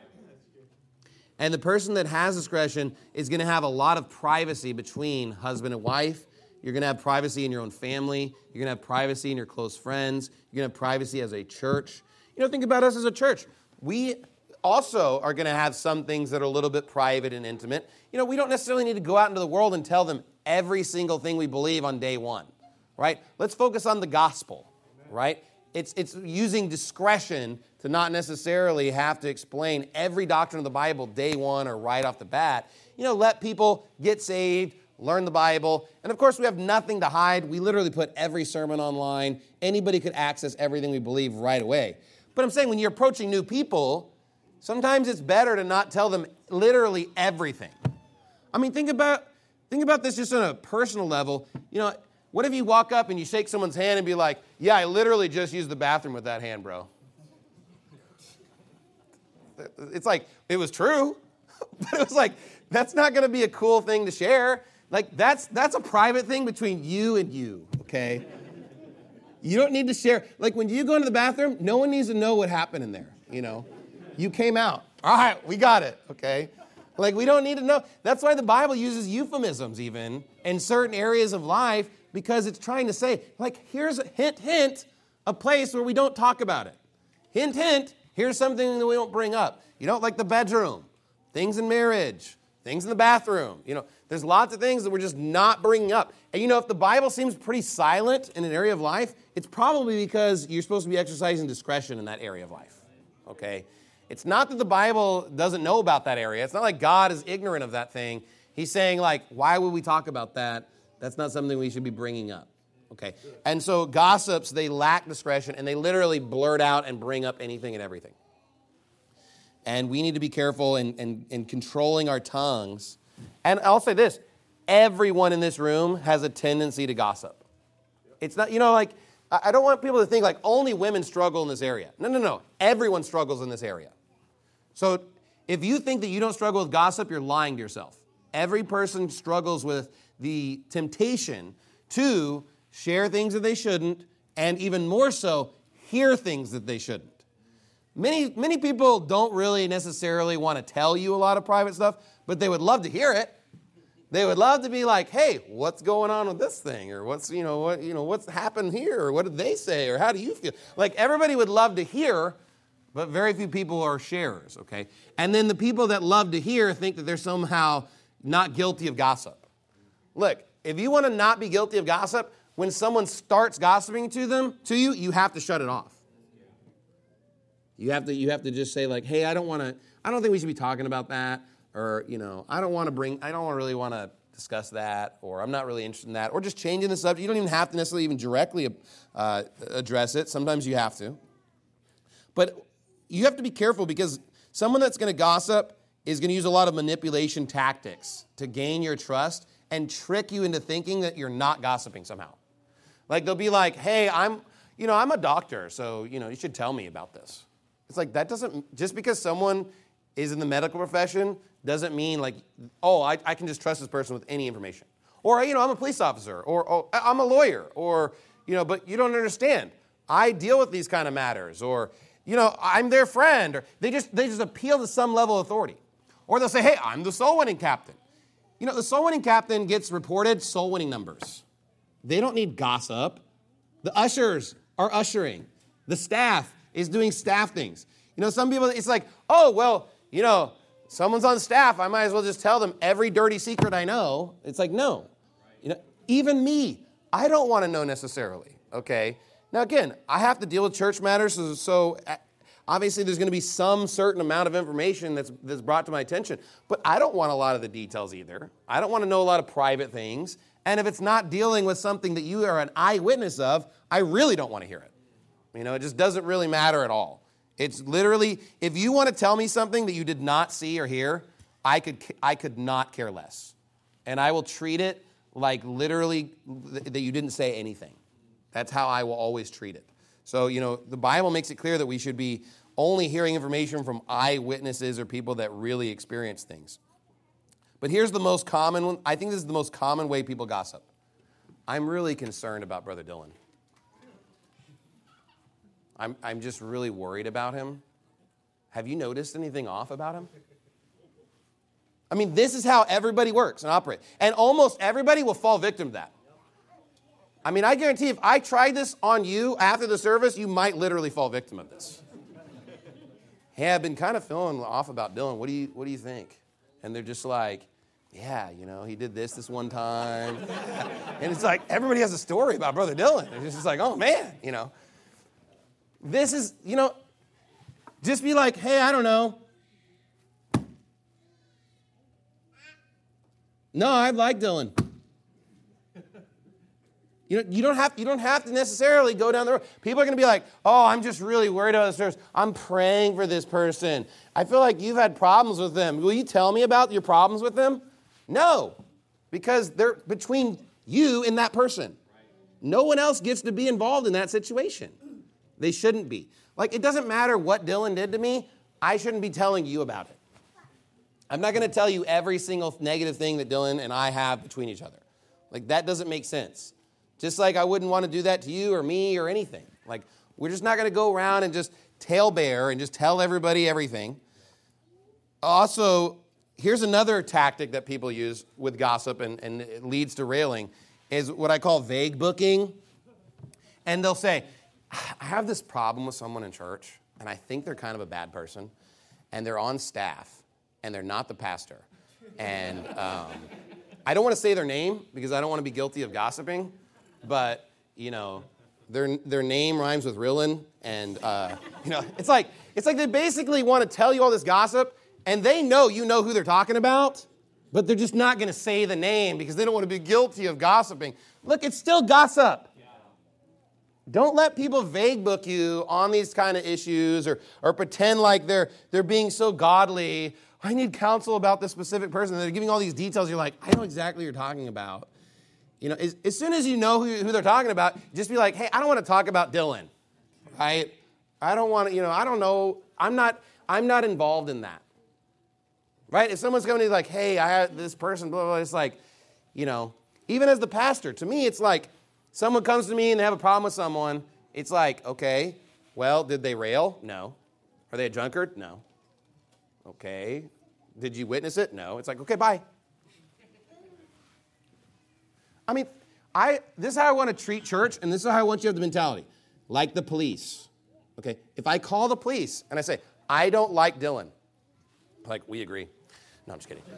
And the person that has discretion is going to have a lot of privacy between husband and wife. You're going to have privacy in your own family. You're going to have privacy in your close friends. You're going to have privacy as a church. You know, think about us as a church. We also are going to have some things that are a little bit private and intimate. You know, we don't necessarily need to go out into the world and tell them every single thing we believe on day one, right? Let's focus on the gospel, right? It's using discretion to not necessarily have to explain every doctrine of the Bible day one or right off the bat. You know, let people get saved, learn the Bible. And of course, we have nothing to hide. We literally put every sermon online. Anybody could access everything we believe right away. But I'm saying when you're approaching new people, sometimes it's better to not tell them literally everything. I mean, think about this just on a personal level. You know, what if you walk up and you shake someone's hand and be like, yeah, I literally just used the bathroom with that hand, bro. It's like, it was true, but it was like, that's not going to be a cool thing to share. Like, that's a private thing between you and you, okay? You don't need to share. Like, when you go into the bathroom, no one needs to know what happened in there, you know? You came out. All right, we got it, okay? Like, we don't need to know. That's why the Bible uses euphemisms even in certain areas of life, because it's trying to say, like, here's a hint, hint, a place where we don't talk about it. Hint, hint, here's something that we don't bring up. You know, like the bedroom, things in marriage, things in the bathroom. You know, there's lots of things that we're just not bringing up. And you know, if the Bible seems pretty silent in an area of life, it's probably because you're supposed to be exercising discretion in that area of life, okay? It's not that the Bible doesn't know about that area. It's not like God is ignorant of that thing. He's saying, like, why would we talk about that? That's not something we should be bringing up, okay? And so gossips, they lack discretion, and they literally blurt out and bring up anything and everything. And we need to be careful in controlling our tongues. And I'll say this, everyone in this room has a tendency to gossip. It's not, you know, like, I don't want people to think like only women struggle in this area. No. Everyone struggles in this area. So if you think that you don't struggle with gossip, you're lying to yourself. Every person struggles with the temptation to share things that they shouldn't, and even more so, hear things that they shouldn't. Many people don't really necessarily want to tell you a lot of private stuff, but they would love to hear it. They would love to be like, hey, what's going on with this thing? Or what's happened here? Or what did they say? Or how do you feel? Like, everybody would love to hear, but very few people are sharers, okay? And then the people that love to hear think that they're somehow not guilty of gossip. Look, if you want to not be guilty of gossip, when someone starts gossiping to you, you have to shut it off. You have to just say, like, hey, I don't think we should be talking about that. Or, you know, I don't really want to discuss that, or I'm not really interested in that, or just changing the subject. You don't even have to necessarily even directly address it. Sometimes you have to. But you have to be careful, because someone that's going to gossip is going to use a lot of manipulation tactics to gain your trust and trick you into thinking that you're not gossiping somehow. Like, they'll be like, hey, I'm a doctor, so, you know, you should tell me about this. It's like, that doesn't, just because someone is in the medical profession doesn't mean like, oh, I can just trust this person with any information. Or, you know, I'm a police officer, or oh, I'm a lawyer, or, you know, but you don't understand. I deal with these kind of matters, or, you know, I'm their friend, or they just appeal to some level of authority. Or they'll say, hey, I'm the soul winning captain. You know, the soul winning captain gets reported soul winning numbers. They don't need gossip. The ushers are ushering. The staff is doing staff things. You know, some people, it's like, oh, well, you know, someone's on staff, I might as well just tell them every dirty secret I know. It's like, no. You know, even me, I don't want to know necessarily, okay? Now, again, I have to deal with church matters, so obviously there's going to be some certain amount of information that's brought to my attention, but I don't want a lot of the details either. I don't want to know a lot of private things, and if it's not dealing with something that you are an eyewitness of, I really don't want to hear it. You know, it just doesn't really matter at all. It's literally, if you want to tell me something that you did not see or hear, I could not care less. And I will treat it like literally that you didn't say anything. That's how I will always treat it. So, you know, the Bible makes it clear that we should be only hearing information from eyewitnesses or people that really experience things. But here's the most common one. I think this is the most common way people gossip. I'm really concerned about Brother Dylan. I'm just really worried about him. Have you noticed anything off about him? I mean, this is how everybody works and operates. And almost everybody will fall victim to that. I mean, I guarantee if I tried this on you after the service, you might literally fall victim of this. Hey, I've been kind of feeling off about Dylan. What do you think? And they're just like, yeah, you know, he did this one time. And it's like, everybody has a story about Brother Dylan. They're just like, oh, man, you know. This is, you know, just be like, hey, I don't know. No, I like Dylan. You don't have to necessarily go down the road. People are going to be like, oh, I'm just really worried about this person. I'm praying for this person. I feel like you've had problems with them. Will you tell me about your problems with them? No, because they're between you and that person. No one else gets to be involved in that situation. They shouldn't be. Like, it doesn't matter what Dylan did to me. I shouldn't be telling you about it. I'm not going to tell you every single negative thing that Dylan and I have between each other. Like, that doesn't make sense. Just like I wouldn't want to do that to you or me or anything. Like, we're just not going to go around and just tale bear and just tell everybody everything. Also, here's another tactic that people use with gossip and it leads to railing, is what I call vague booking. And they'll say, I have this problem with someone in church, and I think they're kind of a bad person, and they're on staff, and they're not the pastor. And I don't want to say their name because I don't want to be guilty of gossiping, but, you know, their name rhymes with Rillin, and, you know, it's like they basically want to tell you all this gossip, and they know you know who they're talking about, but they're just not going to say the name because they don't want to be guilty of gossiping. Look, it's still gossip. Don't let people vague book you on these kind of issues or pretend like they're being so godly. I need counsel about this specific person. They're giving all these details. You're like, I know exactly what you're talking about. You know, as soon as you know who they're talking about, just be like, hey, I don't want to talk about Dylan, right? I don't want to, you know, I don't know. I'm not involved in that, right? If someone's coming to you like, hey, I have this person, blah, blah, blah, it's like, you know, even as the pastor, to me, it's like, someone comes to me and they have a problem with someone, it's like, okay, well, did they rail? No. Are they a drunkard? No. Okay. Did you witness it? No. It's like, okay, bye. I mean, this is how I want to treat church, and this is how I want you to have the mentality. Like the police. Okay? If I call the police and I say, I don't like Dylan. Like, we agree. No, I'm just kidding.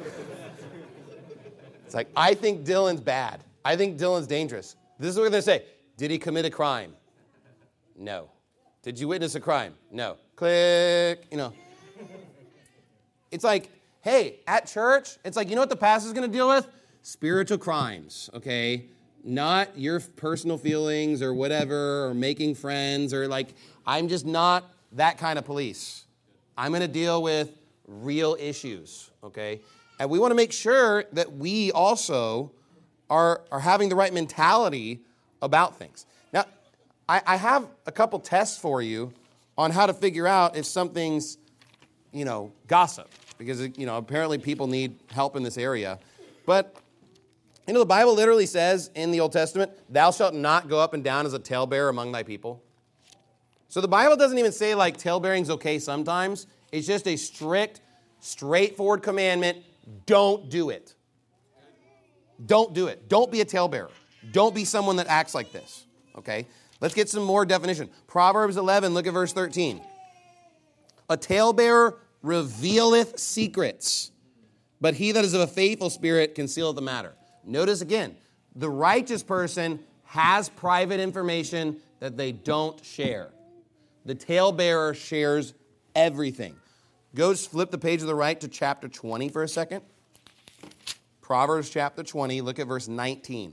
It's like, I think Dylan's bad. I think Dylan's dangerous. This is what we're going to say. Did he commit a crime? No. Did you witness a crime? No. Click. You know. It's like, hey, at church, it's like, you know what the pastor's going to deal with? Spiritual crimes, okay? Not your personal feelings or whatever, or making friends, or like, I'm just not that kind of police. I'm going to deal with real issues, okay? And we want to make sure that we also are having the right mentality about things. Now, I have a couple tests for you on how to figure out if something's, you know, gossip. Because, you know, apparently people need help in this area. But, you know, the Bible literally says in the Old Testament, thou shalt not go up and down as a talebearer among thy people. So the Bible doesn't even say, like, talebearing's okay sometimes. It's just a strict, straightforward commandment. Don't do it. Don't do it. Don't be a talebearer. Don't be someone that acts like this, okay? Let's get some more definition. Proverbs 11, look at verse 13. A talebearer revealeth secrets, but he that is of a faithful spirit concealeth the matter. Notice again, the righteous person has private information that they don't share. The talebearer shares everything. Go flip the page to the right to chapter 20 for a second. Proverbs chapter 20, look at verse 19.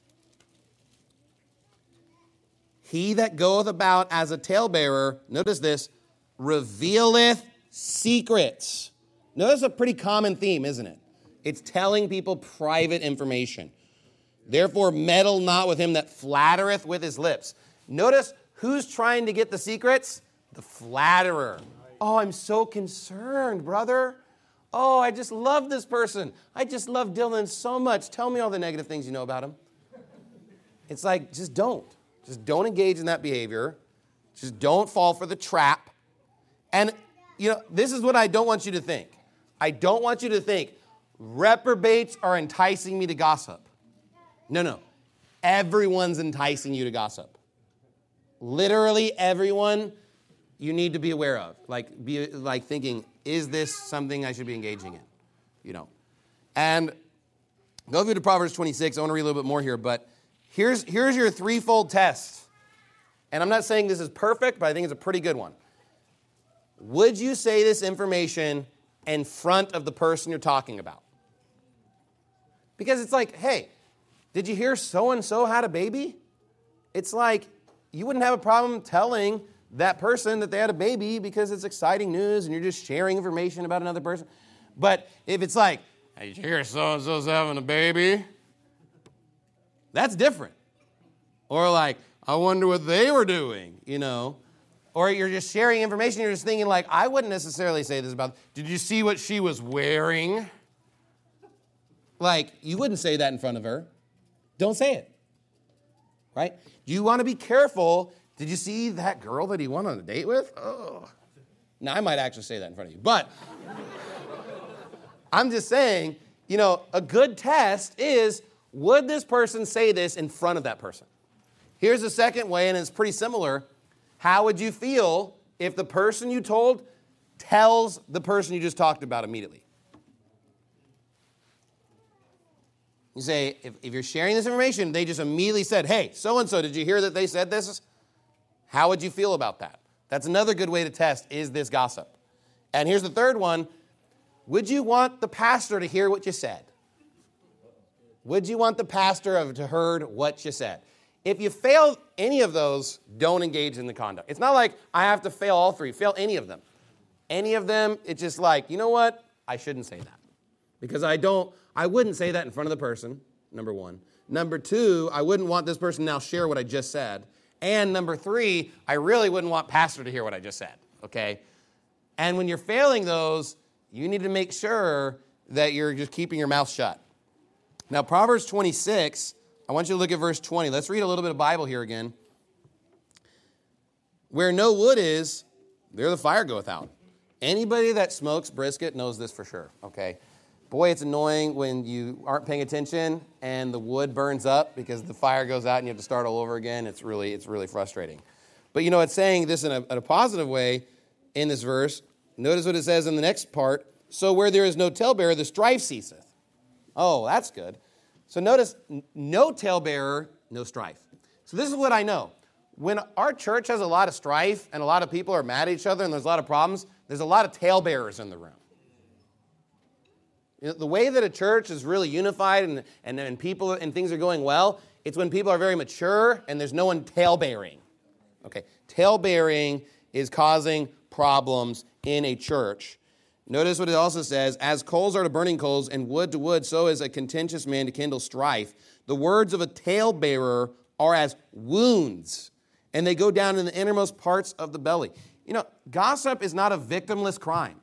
He that goeth about as a talebearer, notice this, revealeth secrets. Now, that's a pretty common theme, isn't it? It's telling people private information. Therefore, meddle not with him that flattereth with his lips. Notice who's trying to get the secrets? The flatterer. Oh, I'm so concerned, brother. Oh, I just love this person. I just love Dylan so much. Tell me all the negative things you know about him. It's like, just don't. Just don't engage in that behavior. Just don't fall for the trap. And, you know, this is what I don't want you to think. I don't want you to think reprobates are enticing me to gossip. No. Everyone's enticing you to gossip. Literally everyone you need to be aware of. Be thinking, is this something I should be engaging in? You know. And go through to Proverbs 26. I want to read a little bit more here, but here's your threefold test. And I'm not saying this is perfect, but I think it's a pretty good one. Would you say this information in front of the person you're talking about? Because it's like, hey, did you hear so-and-so had a baby? It's like, you wouldn't have a problem telling that person that they had a baby because it's exciting news and you're just sharing information about another person. But if it's like, hey, did you hear so-and-so's having a baby? That's different. Or like, I wonder what they were doing, you know. Or you're just sharing information, you're just thinking like, I wouldn't necessarily say this about, did you see what she was wearing? Like, you wouldn't say that in front of her. Don't say it, right? You want to be careful. Did you see that girl that he went on a date with? Oh. Now, I might actually say that in front of you, but I'm just saying, a good test is, would this person say this in front of that person? Here's the second way, and it's pretty similar. How would you feel if the person you told tells the person you just talked about immediately? You say, if you're sharing this information, they just immediately said, hey, so-and-so, did you hear that they said this? How would you feel about that? That's another good way to test, is this gossip? And here's the third one. Would you want the pastor to hear what you said? Would you want the pastor to heard what you said? If you fail any of those, don't engage in the conduct. It's not like I have to fail all three. Fail any of them. Any of them, it's just like, you know what? I shouldn't say that. Because I wouldn't say that in front of the person, number one. Number two, I wouldn't want this person now share what I just said. And number three, I really wouldn't want pastor to hear what I just said, okay? And when you're failing those, you need to make sure that you're just keeping your mouth shut. Now, Proverbs 26, I want you to look at verse 20. Let's read a little bit of Bible here again. Where no wood is, there the fire goeth out. Anybody that smokes brisket knows this for sure, okay? Boy, it's annoying when you aren't paying attention and the wood burns up because the fire goes out and you have to start all over again. It's really frustrating. But it's saying this in a positive way in this verse. Notice what it says in the next part. So where there is no talebearer, the strife ceaseth. Oh, that's good. So notice, no talebearer, no strife. So this is what I know. When our church has a lot of strife and a lot of people are mad at each other and there's a lot of problems, there's a lot of talebearers in the room. The way that a church is really unified and people and things are going well, it's when people are very mature and there's no one talebearing. Okay, talebearing is causing problems in a church. Notice what it also says, as coals are to burning coals and wood to wood, so is a contentious man to kindle strife. The words of a talebearer are as wounds, and they go down in the innermost parts of the belly. Gossip is not a victimless crime.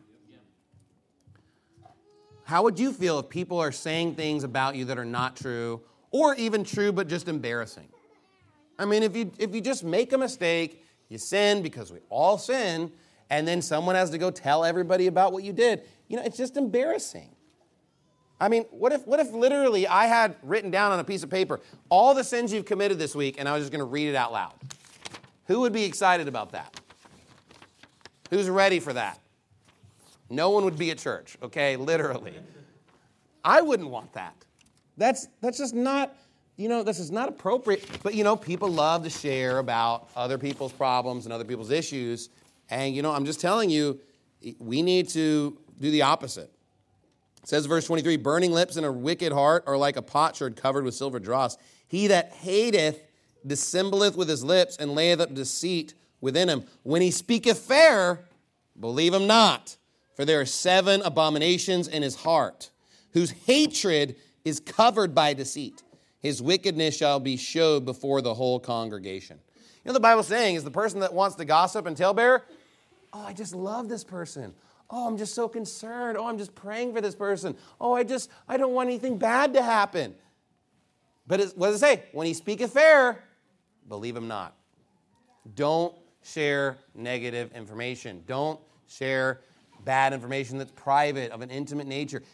How would you feel if people are saying things about you that are not true, or even true but just embarrassing? I mean, if you just make a mistake, you sin because we all sin, and then someone has to go tell everybody about what you did, it's just embarrassing. I mean, what if literally I had written down on a piece of paper all the sins you've committed this week, and I was just going to read it out loud? Who would be excited about that? Who's ready for that? No one would be at church, okay, literally. I wouldn't want that. That's just not, this is not appropriate. But, people love to share about other people's problems and other people's issues. And, I'm just telling you, we need to do the opposite. It says, verse 23, burning lips and a wicked heart are like a potsherd covered with silver dross. He that hateth dissembleth with his lips and layeth up deceit within him. When he speaketh fair, believe him not. For there are 7 abominations in his heart, whose hatred is covered by deceit. His wickedness shall be showed before the whole congregation. The Bible's saying is the person that wants to gossip and talebear, oh, I just love this person. Oh, I'm just so concerned. Oh, I'm just praying for this person. Oh, I don't want anything bad to happen. But what does it say? When he speaketh fair, believe him not. Don't share negative information. Don't share bad information that's private, of an intimate nature.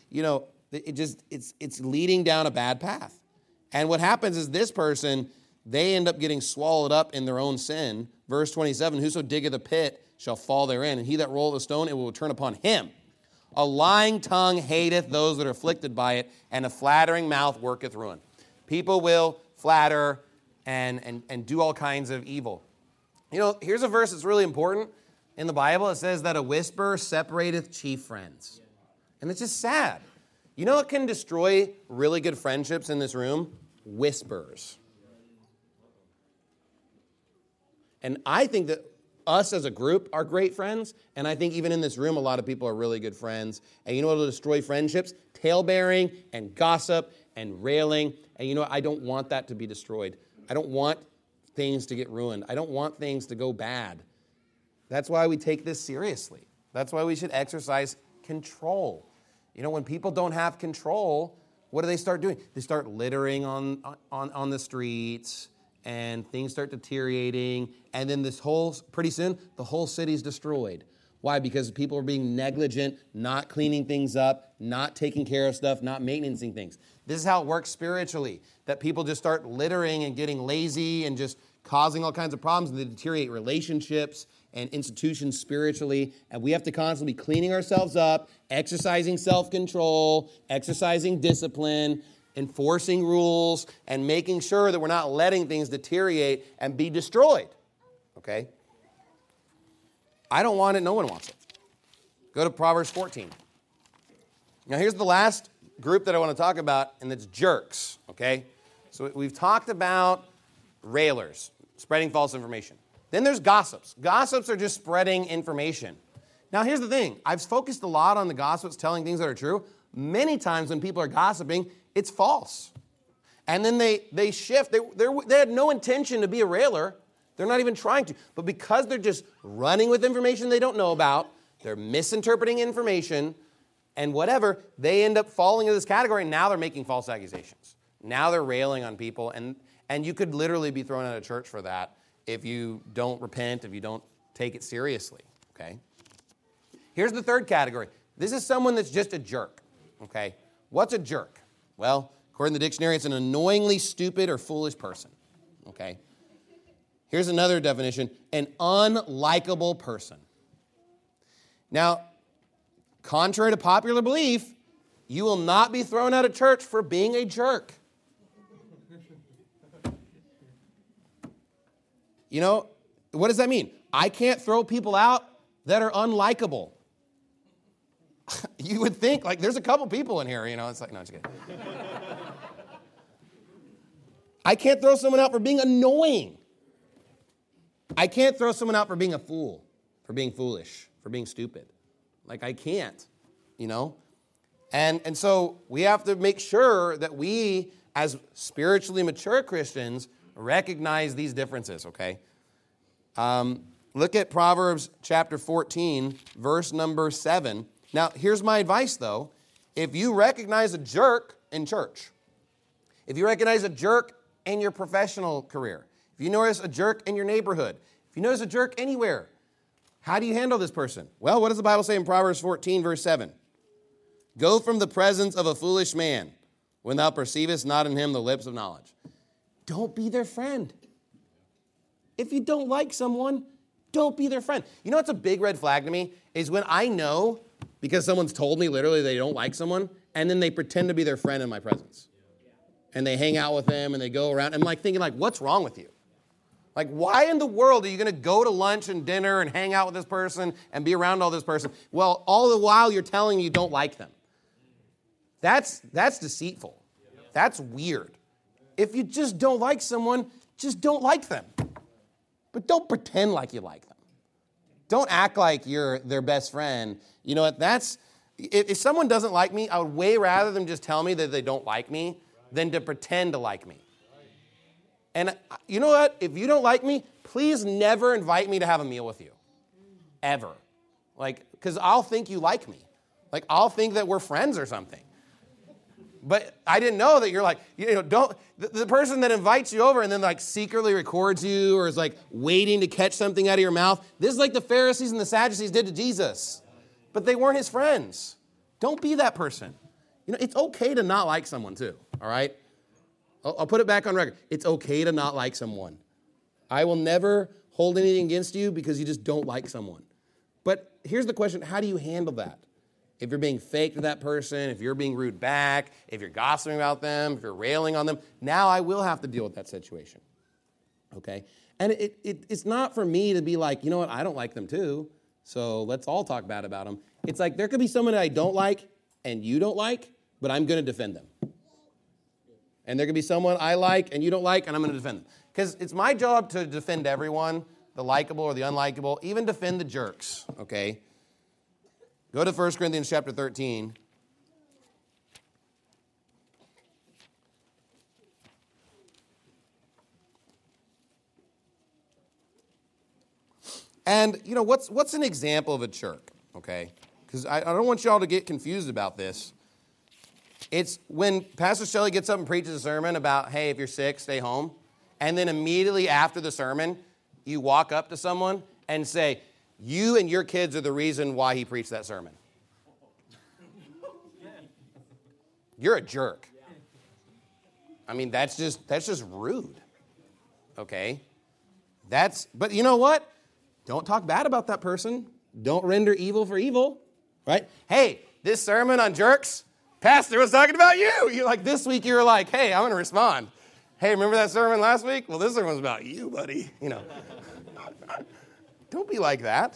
It's leading down a bad path. And what happens is this person, they end up getting swallowed up in their own sin. Verse 27, whoso diggeth a pit shall fall therein, and he that rolleth a stone, it will return upon him. A lying tongue hateth those that are afflicted by it, and a flattering mouth worketh ruin. People will flatter and do all kinds of evil. Here's a verse that's really important. In the Bible, it says that a whisper separateth chief friends. And it's just sad. You know what can destroy really good friendships in this room? Whispers. And I think that us as a group are great friends, and I think even in this room, a lot of people are really good friends. And you know what will destroy friendships? Talebearing and gossip and railing. And I don't want that to be destroyed. I don't want things to get ruined. I don't want things to go bad. That's why we take this seriously. That's why we should exercise control. You know, when people don't have control, what do they start doing? They start littering on the streets, and things start deteriorating, and then pretty soon, the whole city's destroyed. Why? Because people are being negligent, not cleaning things up, not taking care of stuff, not maintaining things. This is how it works spiritually, that people just start littering and getting lazy and just causing all kinds of problems, and they deteriorate relationships and institutions spiritually. And we have to constantly be cleaning ourselves up, exercising self-control, exercising discipline, enforcing rules, and making sure that we're not letting things deteriorate and be destroyed. Okay? I don't want it. No one wants it. Go to Proverbs 14. Now, here's the last group that I want to talk about, and it's jerks. Okay? So we've talked about railers, spreading false information. Then there's gossips. Gossips are just spreading information. Now, here's the thing. I've focused a lot on the gossips telling things that are true. Many times when people are gossiping, it's false. And then they shift. They had no intention to be a railer. They're not even trying to. But because they're just running with information they don't know about, they're misinterpreting information, and whatever, they end up falling into this category, and now they're making false accusations. Now they're railing on people, and you could literally be thrown out of church for that if you don't repent, if you don't take it seriously, okay? Here's the third category. This is someone that's just a jerk, okay? What's a jerk? Well, according to the dictionary, it's an annoyingly stupid or foolish person, okay? Here's another definition, an unlikable person. Now, contrary to popular belief, you will not be thrown out of church for being a jerk. You know, what does that mean? I can't throw people out that are unlikable. You would think, like, there's a couple people in here, you know, it's like, no, just kidding. I can't throw someone out for being annoying. I can't throw someone out for being a fool, for being foolish, for being stupid. Like, I can't, you know? And so we have to make sure that we, as spiritually mature Christians, recognize these differences, okay? Look at Proverbs chapter 14, verse number 7. Now, here's my advice, though. If you recognize a jerk in church, if you recognize a jerk in your professional career, if you notice a jerk in your neighborhood, if you notice a jerk anywhere, how do you handle this person? Well, what does the Bible say in Proverbs 14, verse 7? Go from the presence of a foolish man when thou perceivest not in him the lips of knowledge. Don't be their friend. If you don't like someone, don't be their friend. You know what's a big red flag to me? Is when I know, because someone's told me literally they don't like someone, and then they pretend to be their friend in my presence. And they hang out with them, and they go around. I'm like thinking, like, what's wrong with you? Like, why in the world are you going to go to lunch and dinner and hang out with this person and be around all this person? Well, all the while you're telling me you don't like them. That's deceitful. That's weird. If you just don't like someone, just don't like them. But don't pretend like you like them. Don't act like you're their best friend. You know what? If someone doesn't like me, I would way rather them just tell me that they don't like me than to pretend to like me. And you know what? If you don't like me, please never invite me to have a meal with you. Ever. Like, because I'll think you like me. Like, I'll think that we're friends or something. But I didn't know that you're like, you know, don't, the person that invites you over and then like secretly records you or is like waiting to catch something out of your mouth. This is like the Pharisees and the Sadducees did to Jesus. But they weren't his friends. Don't be that person. You know, it's okay to not like someone too, all right? I'll put it back on record. It's okay to not like someone. I will never hold anything against you because you just don't like someone. But here's the question, how do you handle that? If you're being fake to that person, if you're being rude back, if you're gossiping about them, if you're railing on them, now I will have to deal with that situation, okay? And it's not for me to be like, you know what, I don't like them too, so let's all talk bad about them. It's like there could be someone that I don't like and you don't like, but I'm going to defend them. And there could be someone I like and you don't like, and I'm going to defend them. Because it's my job to defend everyone, the likable or the unlikable, even defend the jerks, okay? Go to 1 Corinthians chapter 13. And, what's an example of a jerk, okay? Because I don't want y'all to get confused about this. It's when Pastor Shelley gets up and preaches a sermon about, hey, if you're sick, stay home. And then immediately after the sermon, you walk up to someone and say, you and your kids are the reason why he preached that sermon. You're a jerk. I mean, that's just rude, okay? But you know what? Don't talk bad about that person. Don't render evil for evil, right? Hey, this sermon on jerks, Pastor was talking about you. This week you were like, hey, I'm going to respond. Hey, remember that sermon last week? Well, this sermon's about you, buddy. Don't be like that.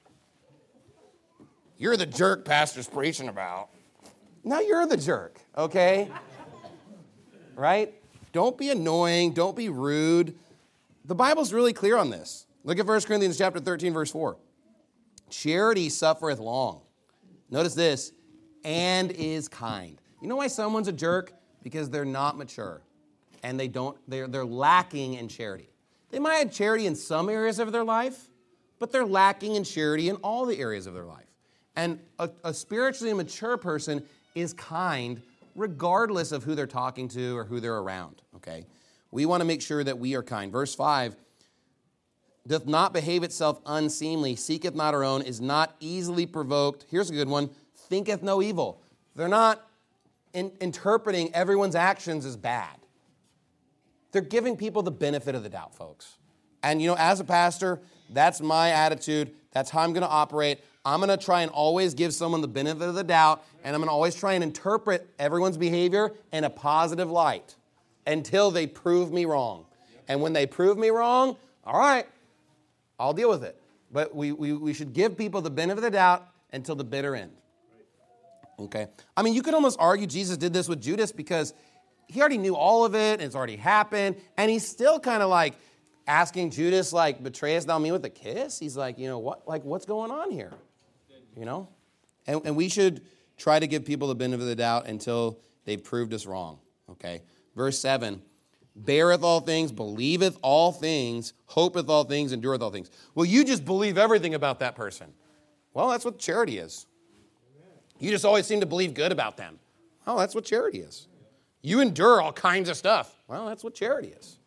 You're the jerk Pastor's preaching about. Now you're the jerk, okay? Right? Don't be annoying. Don't be rude. The Bible's really clear on this. Look at 1 Corinthians chapter 13, verse 4. Charity suffereth long. Notice this, and is kind. You know why someone's a jerk? Because they're not mature. And they're lacking in charity. They might have charity in some areas of their life, but they're lacking in charity in all the areas of their life. And a spiritually mature person is kind regardless of who they're talking to or who they're around, okay? We want to make sure that we are kind. Verse 5, doth not behave itself unseemly, seeketh not her own, is not easily provoked. Here's a good one, thinketh no evil. They're not interpreting everyone's actions as bad. They're giving people the benefit of the doubt, folks. And, as a pastor, that's my attitude. That's how I'm going to operate. I'm going to try and always give someone the benefit of the doubt, and I'm going to always try and interpret everyone's behavior in a positive light until they prove me wrong. And when they prove me wrong, all right, I'll deal with it. But we should give people the benefit of the doubt until the bitter end. Okay? I mean, you could almost argue Jesus did this with Judas because he already knew all of it, and it's already happened, and he's still kind of asking Judas, betrayest thou me with a kiss? He's like, what's going on here? And we should try to give people the benefit of the doubt until they've proved us wrong, okay? Verse 7, beareth all things, believeth all things, hopeth all things, endureth all things. Well, you just believe everything about that person. Well, that's what charity is. You just always seem to believe good about them. Oh, that's what charity is. You endure all kinds of stuff. Well, that's what charity is.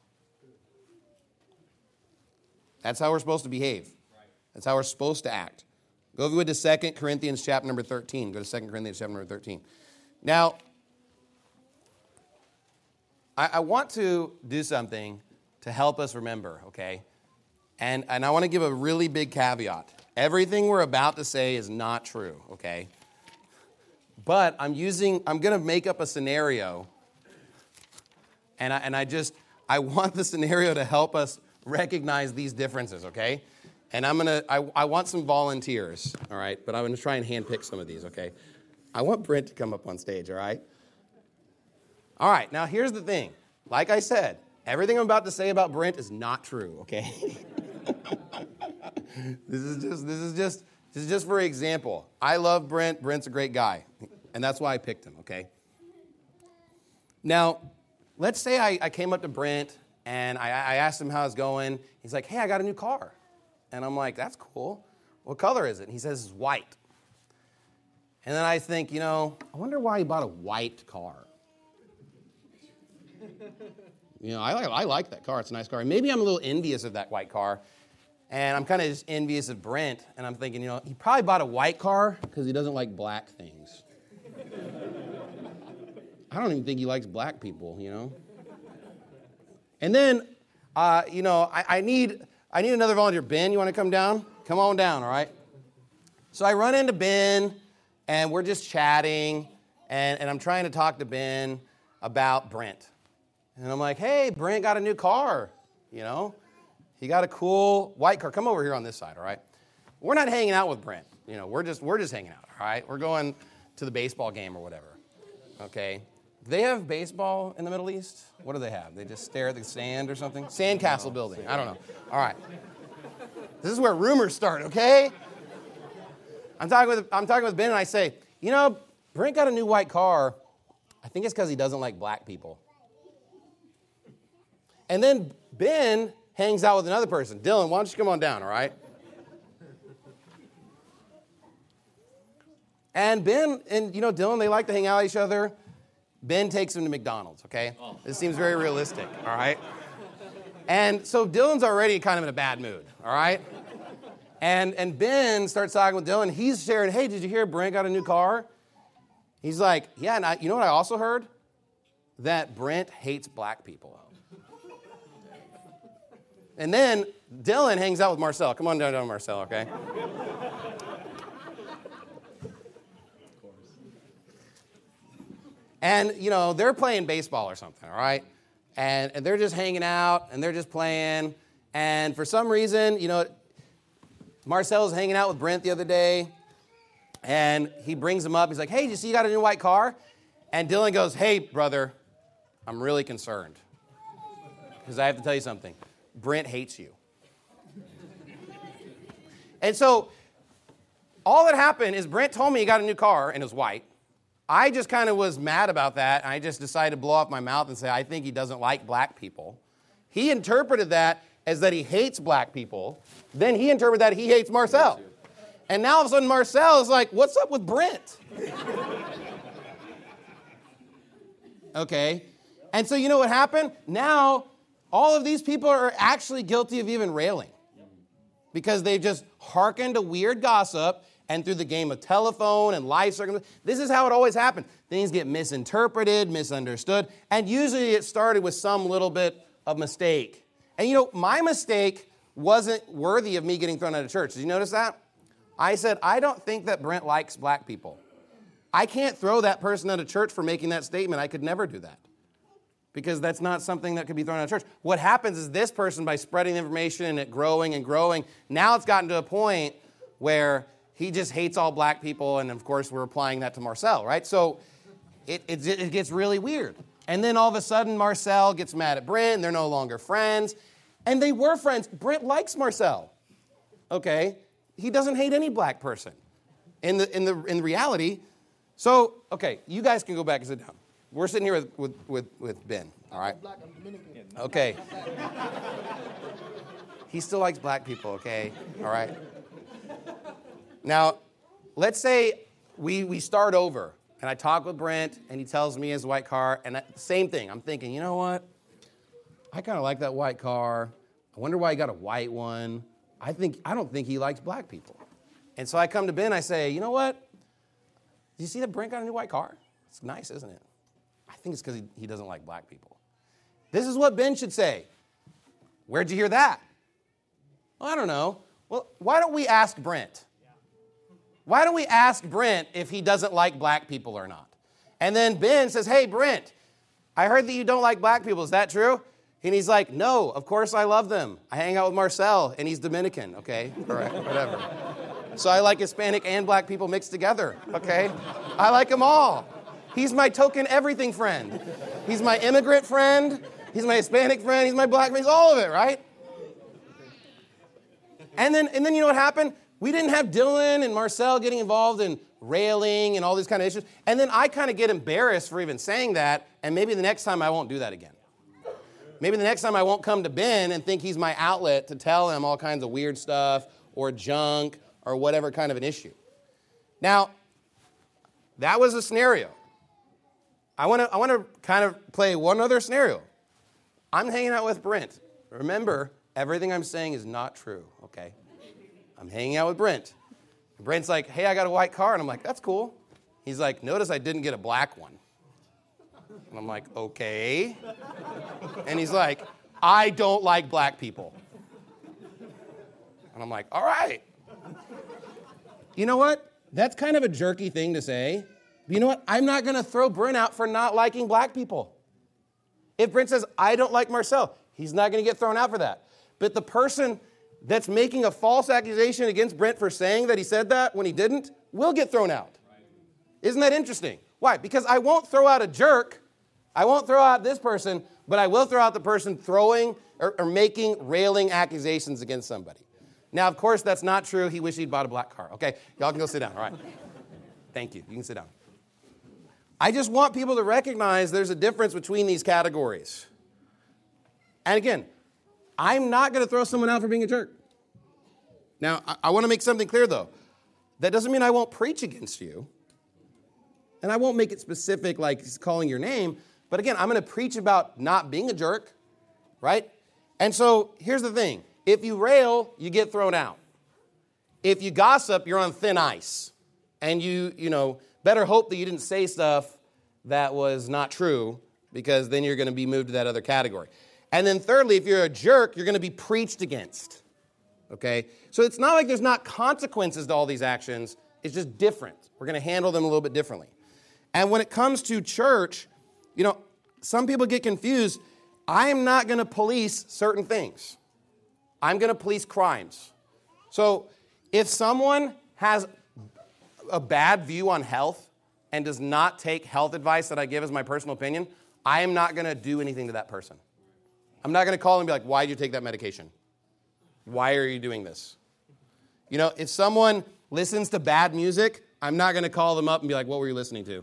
That's how we're supposed to behave. That's how we're supposed to act. Go if you would to 2 Corinthians chapter number 13. Go to 2 Corinthians chapter number 13. Now, I want to do something to help us remember, okay? And I want to give a really big caveat. Everything we're about to say is not true, okay? But I'm going to make up a scenario, and I want the scenario to help us recognize these differences, okay? And I want some volunteers, all right? But I'm going to try and handpick some of these, okay? I want Brent to come up on stage, all right? All right, now here's the thing. Like I said, everything I'm about to say about Brent is not true, okay? This is just for example. I love Brent. Brent's a great guy, and that's why I picked him, okay? Now, let's say I came up to Brent, and I asked him how it's going. He's like, hey, I got a new car. And I'm like, that's cool. What color is it? And he says it's white. And then I think, I wonder why he bought a white car. I like that car. It's a nice car. Maybe I'm a little envious of that white car. And I'm kind of just envious of Brent. And I'm thinking, he probably bought a white car because he doesn't like black things. I don't even think he likes black people, And then, I need another volunteer. Ben, you want to come down? Come on down, all right? So I run into Ben, and we're just chatting, and I'm trying to talk to Ben about Brent. And I'm like, hey, Brent got a new car, He got a cool white car. Come over here on this side, all right? We're not hanging out with Brent. We're just hanging out, all right? We're going to the baseball game or whatever, okay? Do they have baseball in the Middle East? What do they have? They just stare at the sand or something? Sandcastle building. I don't know. All right. This is where rumors start, okay? I'm talking with Ben, and I say, Brent got a new white car. I think it's because he doesn't like black people. And then Ben hangs out with another person. Dylan, why don't you come on down, all right? And Ben and, Dylan, they like to hang out with each other. Ben takes him to McDonald's, okay? This seems very realistic, all right? And so Dylan's already kind of in a bad mood, all right? And Ben starts talking with Dylan. He's sharing, hey, did you hear Brent got a new car? He's like, yeah, and you know what I also heard? That Brent hates black people. And then Dylan hangs out with Marcel. Come on down, Marcel, okay? And, they're playing baseball or something, all right? And they're just hanging out, and they're just playing. And for some reason, Marcel was hanging out with Brent the other day, and he brings him up. He's like, hey, did you see you got a new white car? And Dylan goes, hey, brother, I'm really concerned. Because I have to tell you something. Brent hates you. And so all that happened is Brent told me he got a new car, and it was white. I just kind of was mad about that, and I just decided to blow off my mouth and say, I think he doesn't like black people. He interpreted that as that he hates black people. Then he interpreted that he hates Marcel. And now all of a sudden Marcel is like, what's up with Brent? Okay. And so you know what happened? Now all of these people are actually guilty of even railing. Because they've just hearkened to weird gossip. And through the game of telephone and life circumstances, this is how it always happens. Things get misinterpreted, misunderstood, and usually it started with some little bit of mistake. And my mistake wasn't worthy of me getting thrown out of church. Did you notice that? I said, I don't think that Brent likes black people. I can't throw that person out of church for making that statement. I could never do that. Because that's not something that could be thrown out of church. What happens is this person, by spreading the information and it growing and growing, now it's gotten to a point where he just hates all black people, and of course we're applying that to Marcel, right? So it gets really weird. And then all of a sudden Marcel gets mad at Brent, and they're no longer friends. And they were friends. Brent likes Marcel, okay? He doesn't hate any black person in reality. So, okay, you guys can go back and sit down. We're sitting here with Ben, all right? Okay. He still likes black people, okay? All right? Now, let's say we start over, and I talk with Brent, and he tells me his white car, and same thing. I'm thinking, you know what? I kind of like that white car. I wonder why he got a white one. I don't think he likes black people. And so I come to Ben, I say, you know what? Do you see that Brent got a new white car? It's nice, isn't it? I think it's because he doesn't like black people. This is what Ben should say. Where'd you hear that? Well, I don't know. Well, why don't we ask Brent? Why don't we ask Brent if he doesn't like black people or not? And then Ben says, hey, Brent, I heard that you don't like black people. Is that true? And he's like, no, of course I love them. I hang out with Marcel, and he's Dominican, okay? All right, whatever. So I like Hispanic and black people mixed together, okay? I like them all. He's my token everything friend. He's my immigrant friend. He's my Hispanic friend. He's my black friend. He's all of it, right? And then you know what happened? We didn't have Dylan and Marcel getting involved in railing and all these kind of issues. And then I kind of get embarrassed for even saying that, and maybe the next time I won't do that again. Maybe the next time I won't come to Ben and think he's my outlet to tell him all kinds of weird stuff or junk or whatever kind of an issue. Now, that was a scenario. I want to kind of play one other scenario. I'm hanging out with Brent. Remember, everything I'm saying is not true, okay? I'm hanging out with Brent. And Brent's like, hey, I got a white car. And I'm like, that's cool. He's like, notice I didn't get a black one. And I'm like, okay. And he's like, I don't like black people. And I'm like, all right. You know what? That's kind of a jerky thing to say. But you know what? I'm not going to throw Brent out for not liking black people. If Brent says, I don't like Marcel, he's not going to get thrown out for that. But the person that's making a false accusation against Brent for saying that he said that when he didn't will get thrown out. Isn't that interesting? Why? Because I won't throw out a jerk. I won't throw out this person, but I will throw out the person throwing or making railing accusations against somebody. Now, of course, that's not true. He wished he'd bought a black car. Okay, y'all can go sit down. All right. Thank you. You can sit down. I just want people to recognize there's a difference between these categories. And again, I'm not going to throw someone out for being a jerk. Now, I want to make something clear, though. That doesn't mean I won't preach against you. And I won't make it specific like he's calling your name, but again, I'm going to preach about not being a jerk, right? And so here's the thing. If you rail, you get thrown out. If you gossip, you're on thin ice. And you better hope that you didn't say stuff that was not true, because then you're going to be moved to that other category. And then thirdly, if you're a jerk, you're going to be preached against. Okay? So it's not like there's not consequences to all these actions. It's just different. We're going to handle them a little bit differently. And when it comes to church, some people get confused. I am not going to police certain things. I'm going to police crimes. So if someone has a bad view on health and does not take health advice that I give as my personal opinion, I am not going to do anything to that person. I'm not going to call and be like, why did you take that medication? Why are you doing this? If someone listens to bad music, I'm not going to call them up and be like, what were you listening to?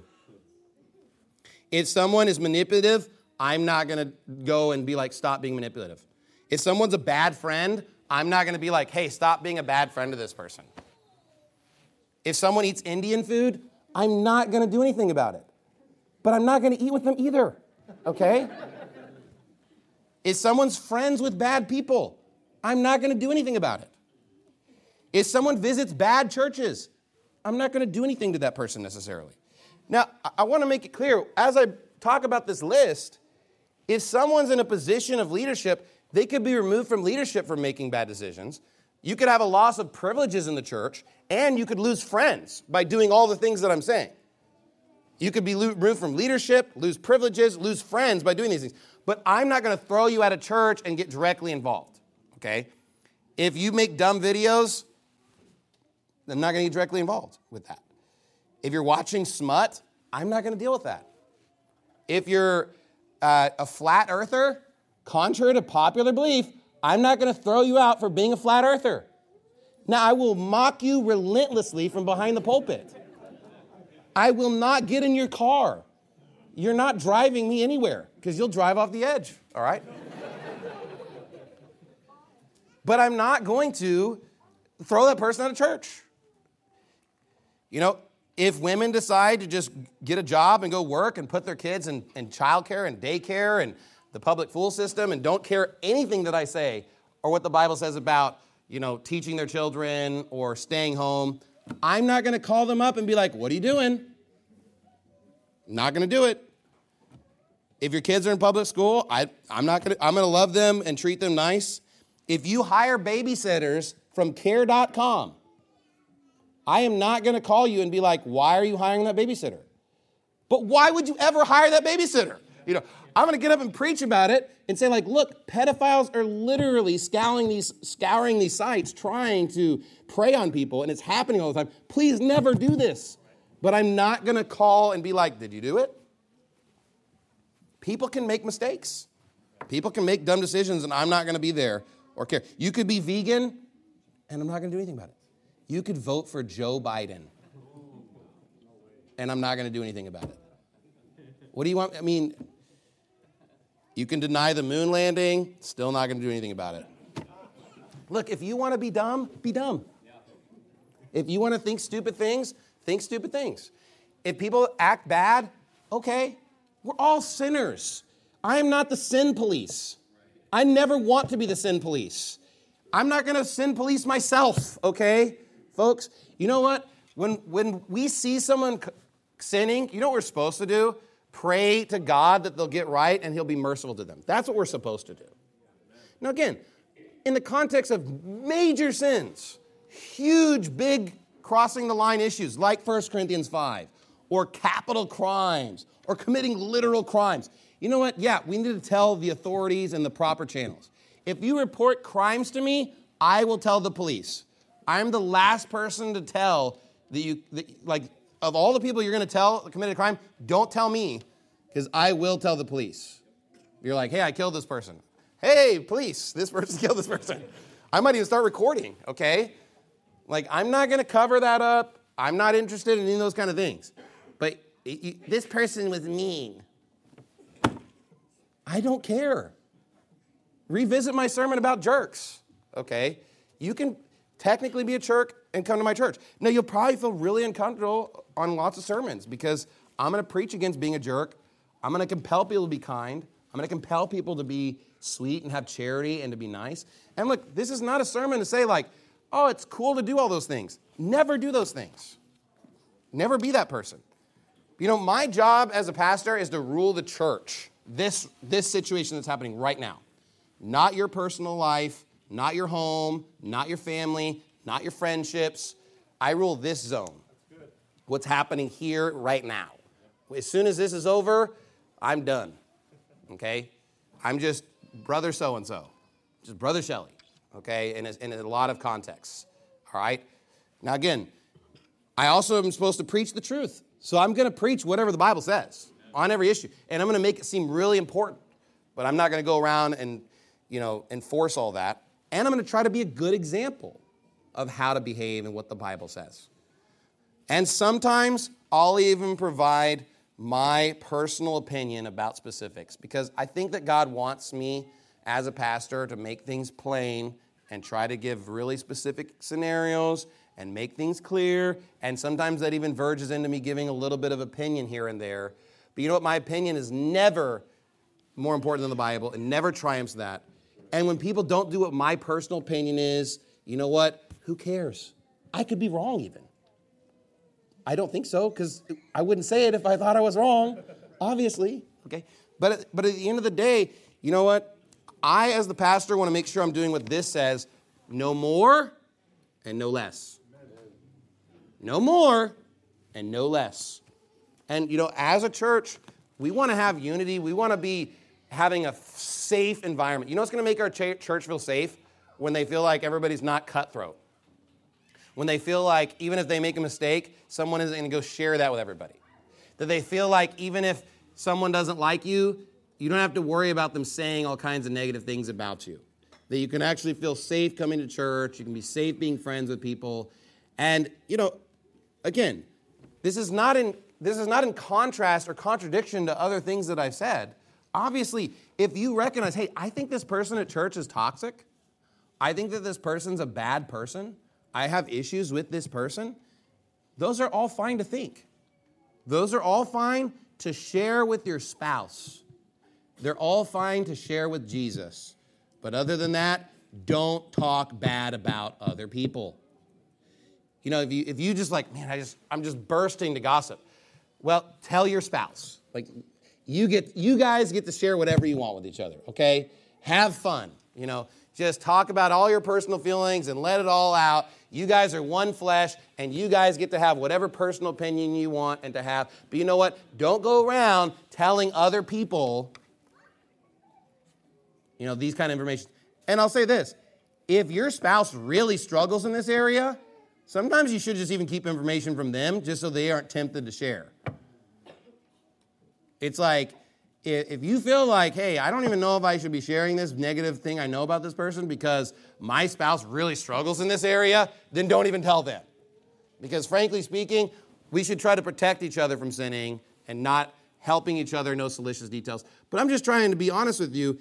If someone is manipulative, I'm not going to go and be like, stop being manipulative. If someone's a bad friend, I'm not going to be like, hey, stop being a bad friend to this person. If someone eats Indian food, I'm not going to do anything about it. But I'm not going to eat with them either, okay? If someone's friends with bad people, I'm not going to do anything about it. If someone visits bad churches, I'm not going to do anything to that person necessarily. Now, I want to make it clear, as I talk about this list, if someone's in a position of leadership, they could be removed from leadership for making bad decisions. You could have a loss of privileges in the church, and you could lose friends by doing all the things that I'm saying. You could be removed from leadership, lose privileges, lose friends by doing these things. But I'm not going to throw you out of church and get directly involved, okay? If you make dumb videos, I'm not going to get directly involved with that. If you're watching smut, I'm not going to deal with that. If you're a flat earther, contrary to popular belief, I'm not going to throw you out for being a flat earther. Now, I will mock you relentlessly from behind the pulpit. I will not get in your car. You're not driving me anywhere because you'll drive off the edge, all right? But I'm not going to throw that person out of church. If women decide to just get a job and go work and put their kids in childcare and daycare and the public school system and don't care anything that I say or what the Bible says about, teaching their children or staying home, I'm not going to call them up and be like, what are you doing? Not going to do it. If your kids are in public school, I'm going to love them and treat them nice. If you hire babysitters from care.com, I am not going to call you and be like, why are you hiring that babysitter? But why would you ever hire that babysitter? I'm going to get up and preach about it and say, look, pedophiles are literally scouring these sites, trying to prey on people, and it's happening all the time. Please never do this. But I'm not going to call and be like, did you do it? People can make mistakes. People can make dumb decisions, and I'm not going to be there or care. You could be vegan, and I'm not going to do anything about it. You could vote for Joe Biden, and I'm not going to do anything about it. What do you want? You can deny the moon landing, still not going to do anything about it. Look, if you want to be dumb, be dumb. If you want to think stupid things, think stupid things. If people act bad, okay, we're all sinners. I am not the sin police. I never want to be the sin police. I'm not going to sin police myself, okay? Folks, you know what? When we see someone sinning, you know what we're supposed to do? Pray to God that they'll get right and he'll be merciful to them. That's what we're supposed to do. Now again, in the context of major sins, huge, big crossing the line issues like 1 Corinthians 5, or capital crimes, or committing literal crimes. You know what? Yeah, we need to tell the authorities and the proper channels. If you report crimes to me, I will tell the police. I'm the last person to tell of all the people you're going to tell committed a crime, don't tell me, because I will tell the police. You're like, hey, I killed this person. Hey, police, this person killed this person. I might even start recording, okay? I'm not going to cover that up. I'm not interested in any of those kind of things. But this person was mean. I don't care. Revisit my sermon about jerks, okay? You can technically be a jerk and come to my church. Now, you'll probably feel really uncomfortable on lots of sermons because I'm going to preach against being a jerk. I'm going to compel people to be kind. I'm going to compel people to be sweet and have charity and to be nice. And look, this is not a sermon to say like, oh, it's cool to do all those things. Never do those things. Never be that person. You know, my job as a pastor is to rule the church. This situation that's happening right now. Not your personal life, not your home, not your family, not your friendships. I rule this zone. What's happening here right now. As soon as this is over, I'm done. Okay? I'm just brother so-and-so. Just brother Shelley. Okay? In a lot of contexts. All right? Now again, I also am supposed to preach the truth. So I'm going to preach whatever the Bible says on every issue. And I'm going to make it seem really important. But I'm not going to go around and, enforce all that. And I'm going to try to be a good example of how to behave and what the Bible says. And sometimes I'll even provide my personal opinion about specifics because I think that God wants me as a pastor to make things plain and try to give really specific scenarios and make things clear. And sometimes that even verges into me giving a little bit of opinion here and there. But you know what? My opinion is never more important than the Bible. It never triumphs that. And when people don't do what my personal opinion is, you know what? Who cares? I could be wrong even. I don't think so, because I wouldn't say it if I thought I was wrong, obviously. Okay, but at the end of the day, you know what? I, as the pastor, want to make sure I'm doing what this says: no more and no less. No more and no less. And as a church, we want to have unity. We want to be having a safe environment. You know what's going to make our church feel safe? When they feel like everybody's not cutthroat. When they feel like even if they make a mistake, someone isn't going to go share that with everybody. That they feel like even if someone doesn't like you, you don't have to worry about them saying all kinds of negative things about you. That you can actually feel safe coming to church. You can be safe being friends with people. And, again, this is not in contrast or contradiction to other things that I've said. Obviously, if you recognize, hey, I think this person at church is toxic. I think that this person's a bad person. I have issues with this person. Those are all fine to think. Those are all fine to share with your spouse. They're all fine to share with Jesus. But other than that, don't talk bad about other people. If you just like, man, I'm just bursting to gossip. Well, tell your spouse. Like, you guys get to share whatever you want with each other, okay? Have fun, Just talk about all your personal feelings and let it all out. You guys are one flesh, and you guys get to have whatever personal opinion you want and to have. But you know what? Don't go around telling other people, these kind of information. And I'll say this. If your spouse really struggles in this area, sometimes you should just even keep information from them just so they aren't tempted to share. It's like, if you feel like, hey, I don't even know if I should be sharing this negative thing I know about this person because my spouse really struggles in this area, then don't even tell them. Because frankly speaking, we should try to protect each other from sinning and not helping each other know salacious details. But I'm just trying to be honest with you,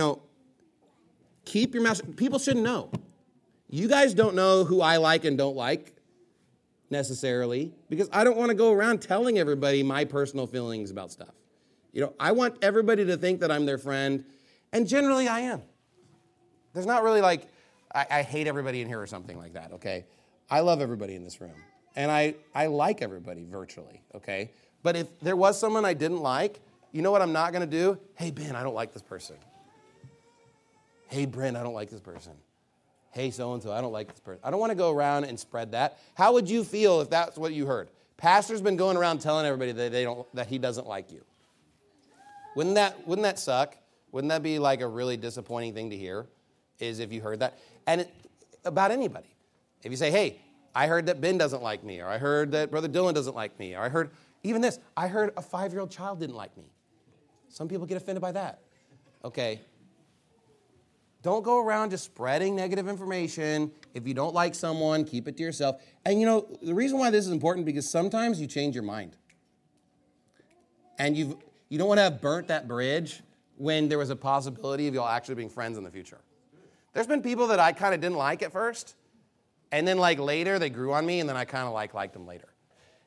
keep your mouth. People shouldn't know. You guys don't know who I like and don't like necessarily because I don't want to go around telling everybody my personal feelings about stuff. I want everybody to think that I'm their friend, and generally I am. There's not really like, I hate everybody in here or something like that, okay? I love everybody in this room, and I like everybody virtually, okay? But if there was someone I didn't like, you know what I'm not going to do? Hey, Ben, I don't like this person. Hey, Brent, I don't like this person. Hey, so-and-so, I don't like this person. I don't want to go around and spread that. How would you feel if that's what you heard? Pastor's been going around telling everybody that he doesn't like you. Wouldn't that suck? Wouldn't that be like a really disappointing thing to hear? Is if you heard that. And about anybody. If you say, hey, I heard that Ben doesn't like me, or I heard that Brother Dylan doesn't like me, or I heard even this, I heard a 5-year-old child didn't like me. Some people get offended by that. Okay. Don't go around just spreading negative information. If you don't like someone, keep it to yourself. And the reason why this is important because sometimes you change your mind. And you don't want to have burnt that bridge when there was a possibility of y'all actually being friends in the future. There's been people that I kind of didn't like at first, and then like later they grew on me, and then I kind of liked them later.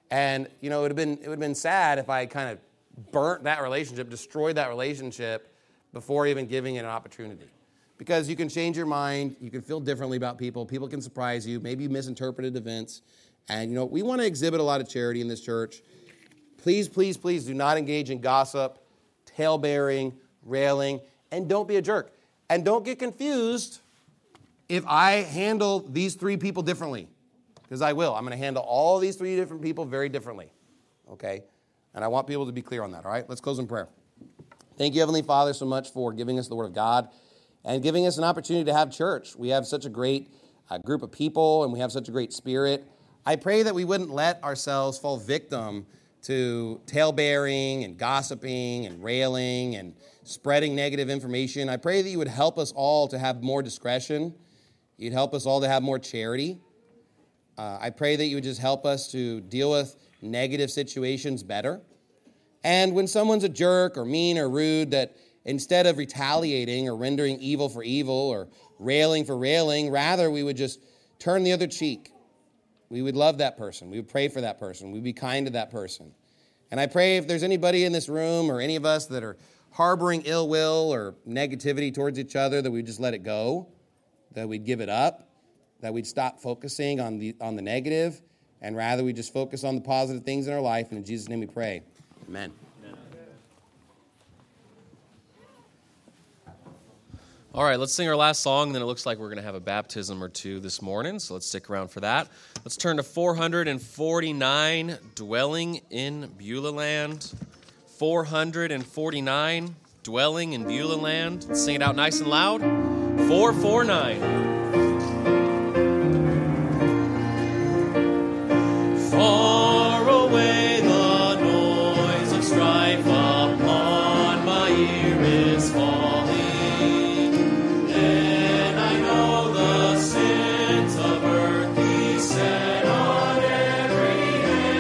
And, it would have been sad if I kind of burnt that relationship, destroyed that relationship before even giving it an opportunity. Because you can change your mind, you can feel differently about people can surprise you, maybe you misinterpreted events. And, we want to exhibit a lot of charity in this church. Please, please, please do not engage in gossip, tale-bearing, railing, and don't be a jerk. And don't get confused if I handle these 3 people differently, because I will. I'm going to handle all these 3 different people very differently, okay? And I want people to be clear on that, all right? Let's close in prayer. Thank you, Heavenly Father, so much for giving us the Word of God and giving us an opportunity to have church. We have such a great group of people, and we have such a great spirit. I pray that we wouldn't let ourselves fall victim to tale-bearing and gossiping and railing and spreading negative information. I pray that you would help us all to have more discretion. You'd help us all to have more charity. I pray that you would just help us to deal with negative situations better. And when someone's a jerk or mean or rude, that instead of retaliating or rendering evil for evil or railing for railing, rather we would just turn the other cheek. We would love that person. We would pray for that person. We'd be kind to that person. And I pray if there's anybody in this room or any of us that are harboring ill will or negativity towards each other, that we'd just let it go, that we'd give it up, that we'd stop focusing on the negative, and rather we just focus on the positive things in our life. And in Jesus' name we pray. Amen. All right, let's sing our last song, and then it looks like we're going to have a baptism or two this morning, so let's stick around for that. Let's turn to 449, Dwelling in Beulah Land. 449, Dwelling in Beulah Land. Let's sing it out nice and loud. 449. Far away the noise of strife upon my ear is falling. And I know the sins of earth beset on every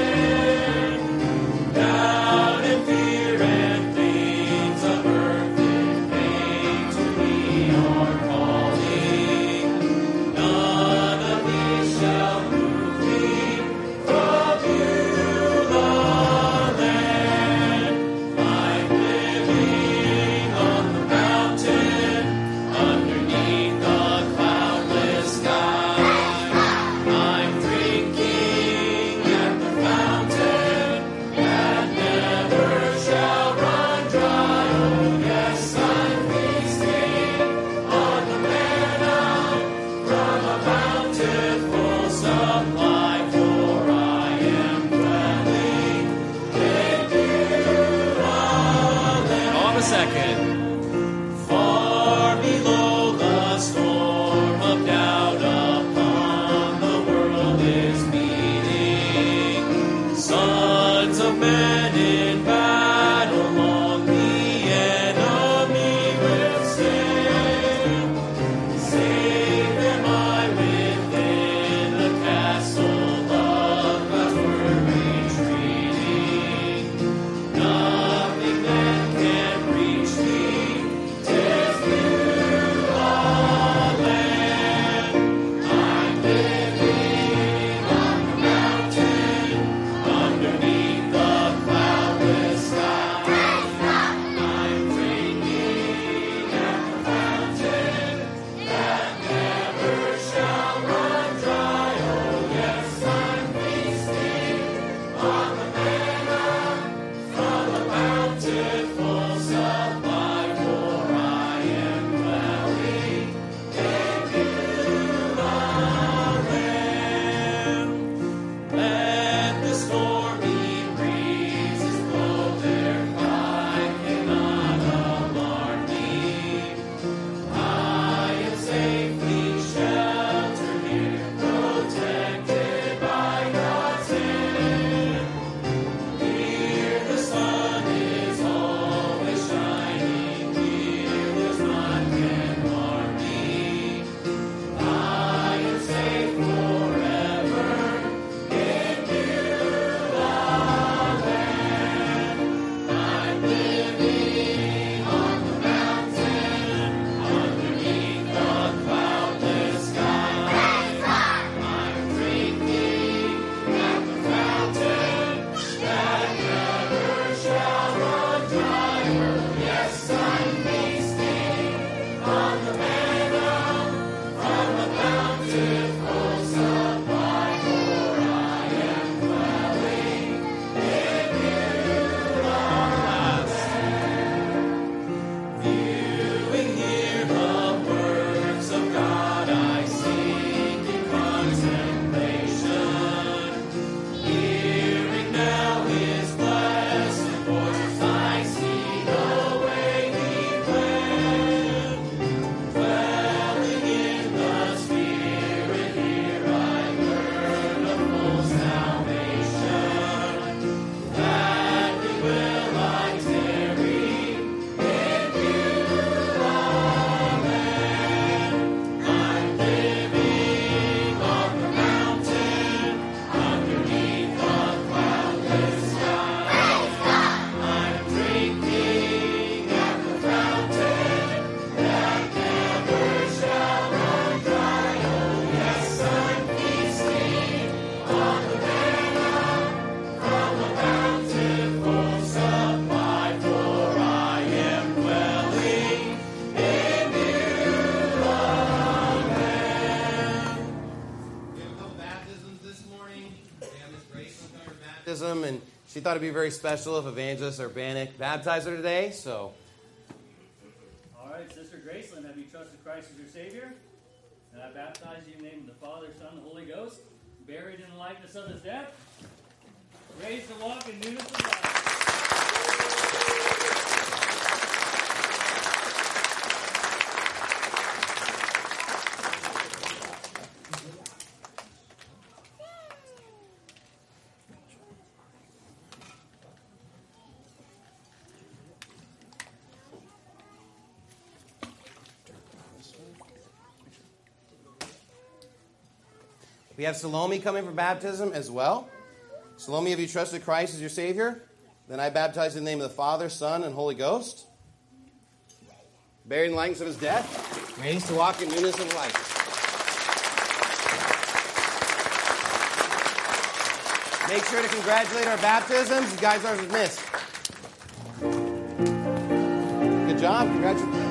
hand. Doubt and fear and things of earth in vain to me are calling. None of these shall move me from Beulah land. I'm living on the mountain underneath the cloudless sky. I'm drinking at the fountain that never shall run dry. Oh yes, I'm feasting on the manna from a bountiful supply, for I am dwelling in Beulah land. On a second. Far below the storm of doubt upon the world is beating. Sons of men in battle long the enemy will stand. Save them I within the castle of God's word retreating. Nothing then can reach me. baptism, and she thought it'd be very special if Evangelist Urbanik baptized her today, so. All right, Sister Graceland, have you trusted Christ as your Savior? And I baptize you in the name of the Father, Son, and Holy Ghost, buried in the likeness of his death, raised to walk in newness of life. We have Salome coming for baptism as well. Salome, have you trusted Christ as your Savior? Then I baptize in the name of the Father, Son, and Holy Ghost. Buried in the likeness of his death, raised to walk in newness of life. Make sure to congratulate our baptisms. You guys are dismissed. Good job. Congratulations.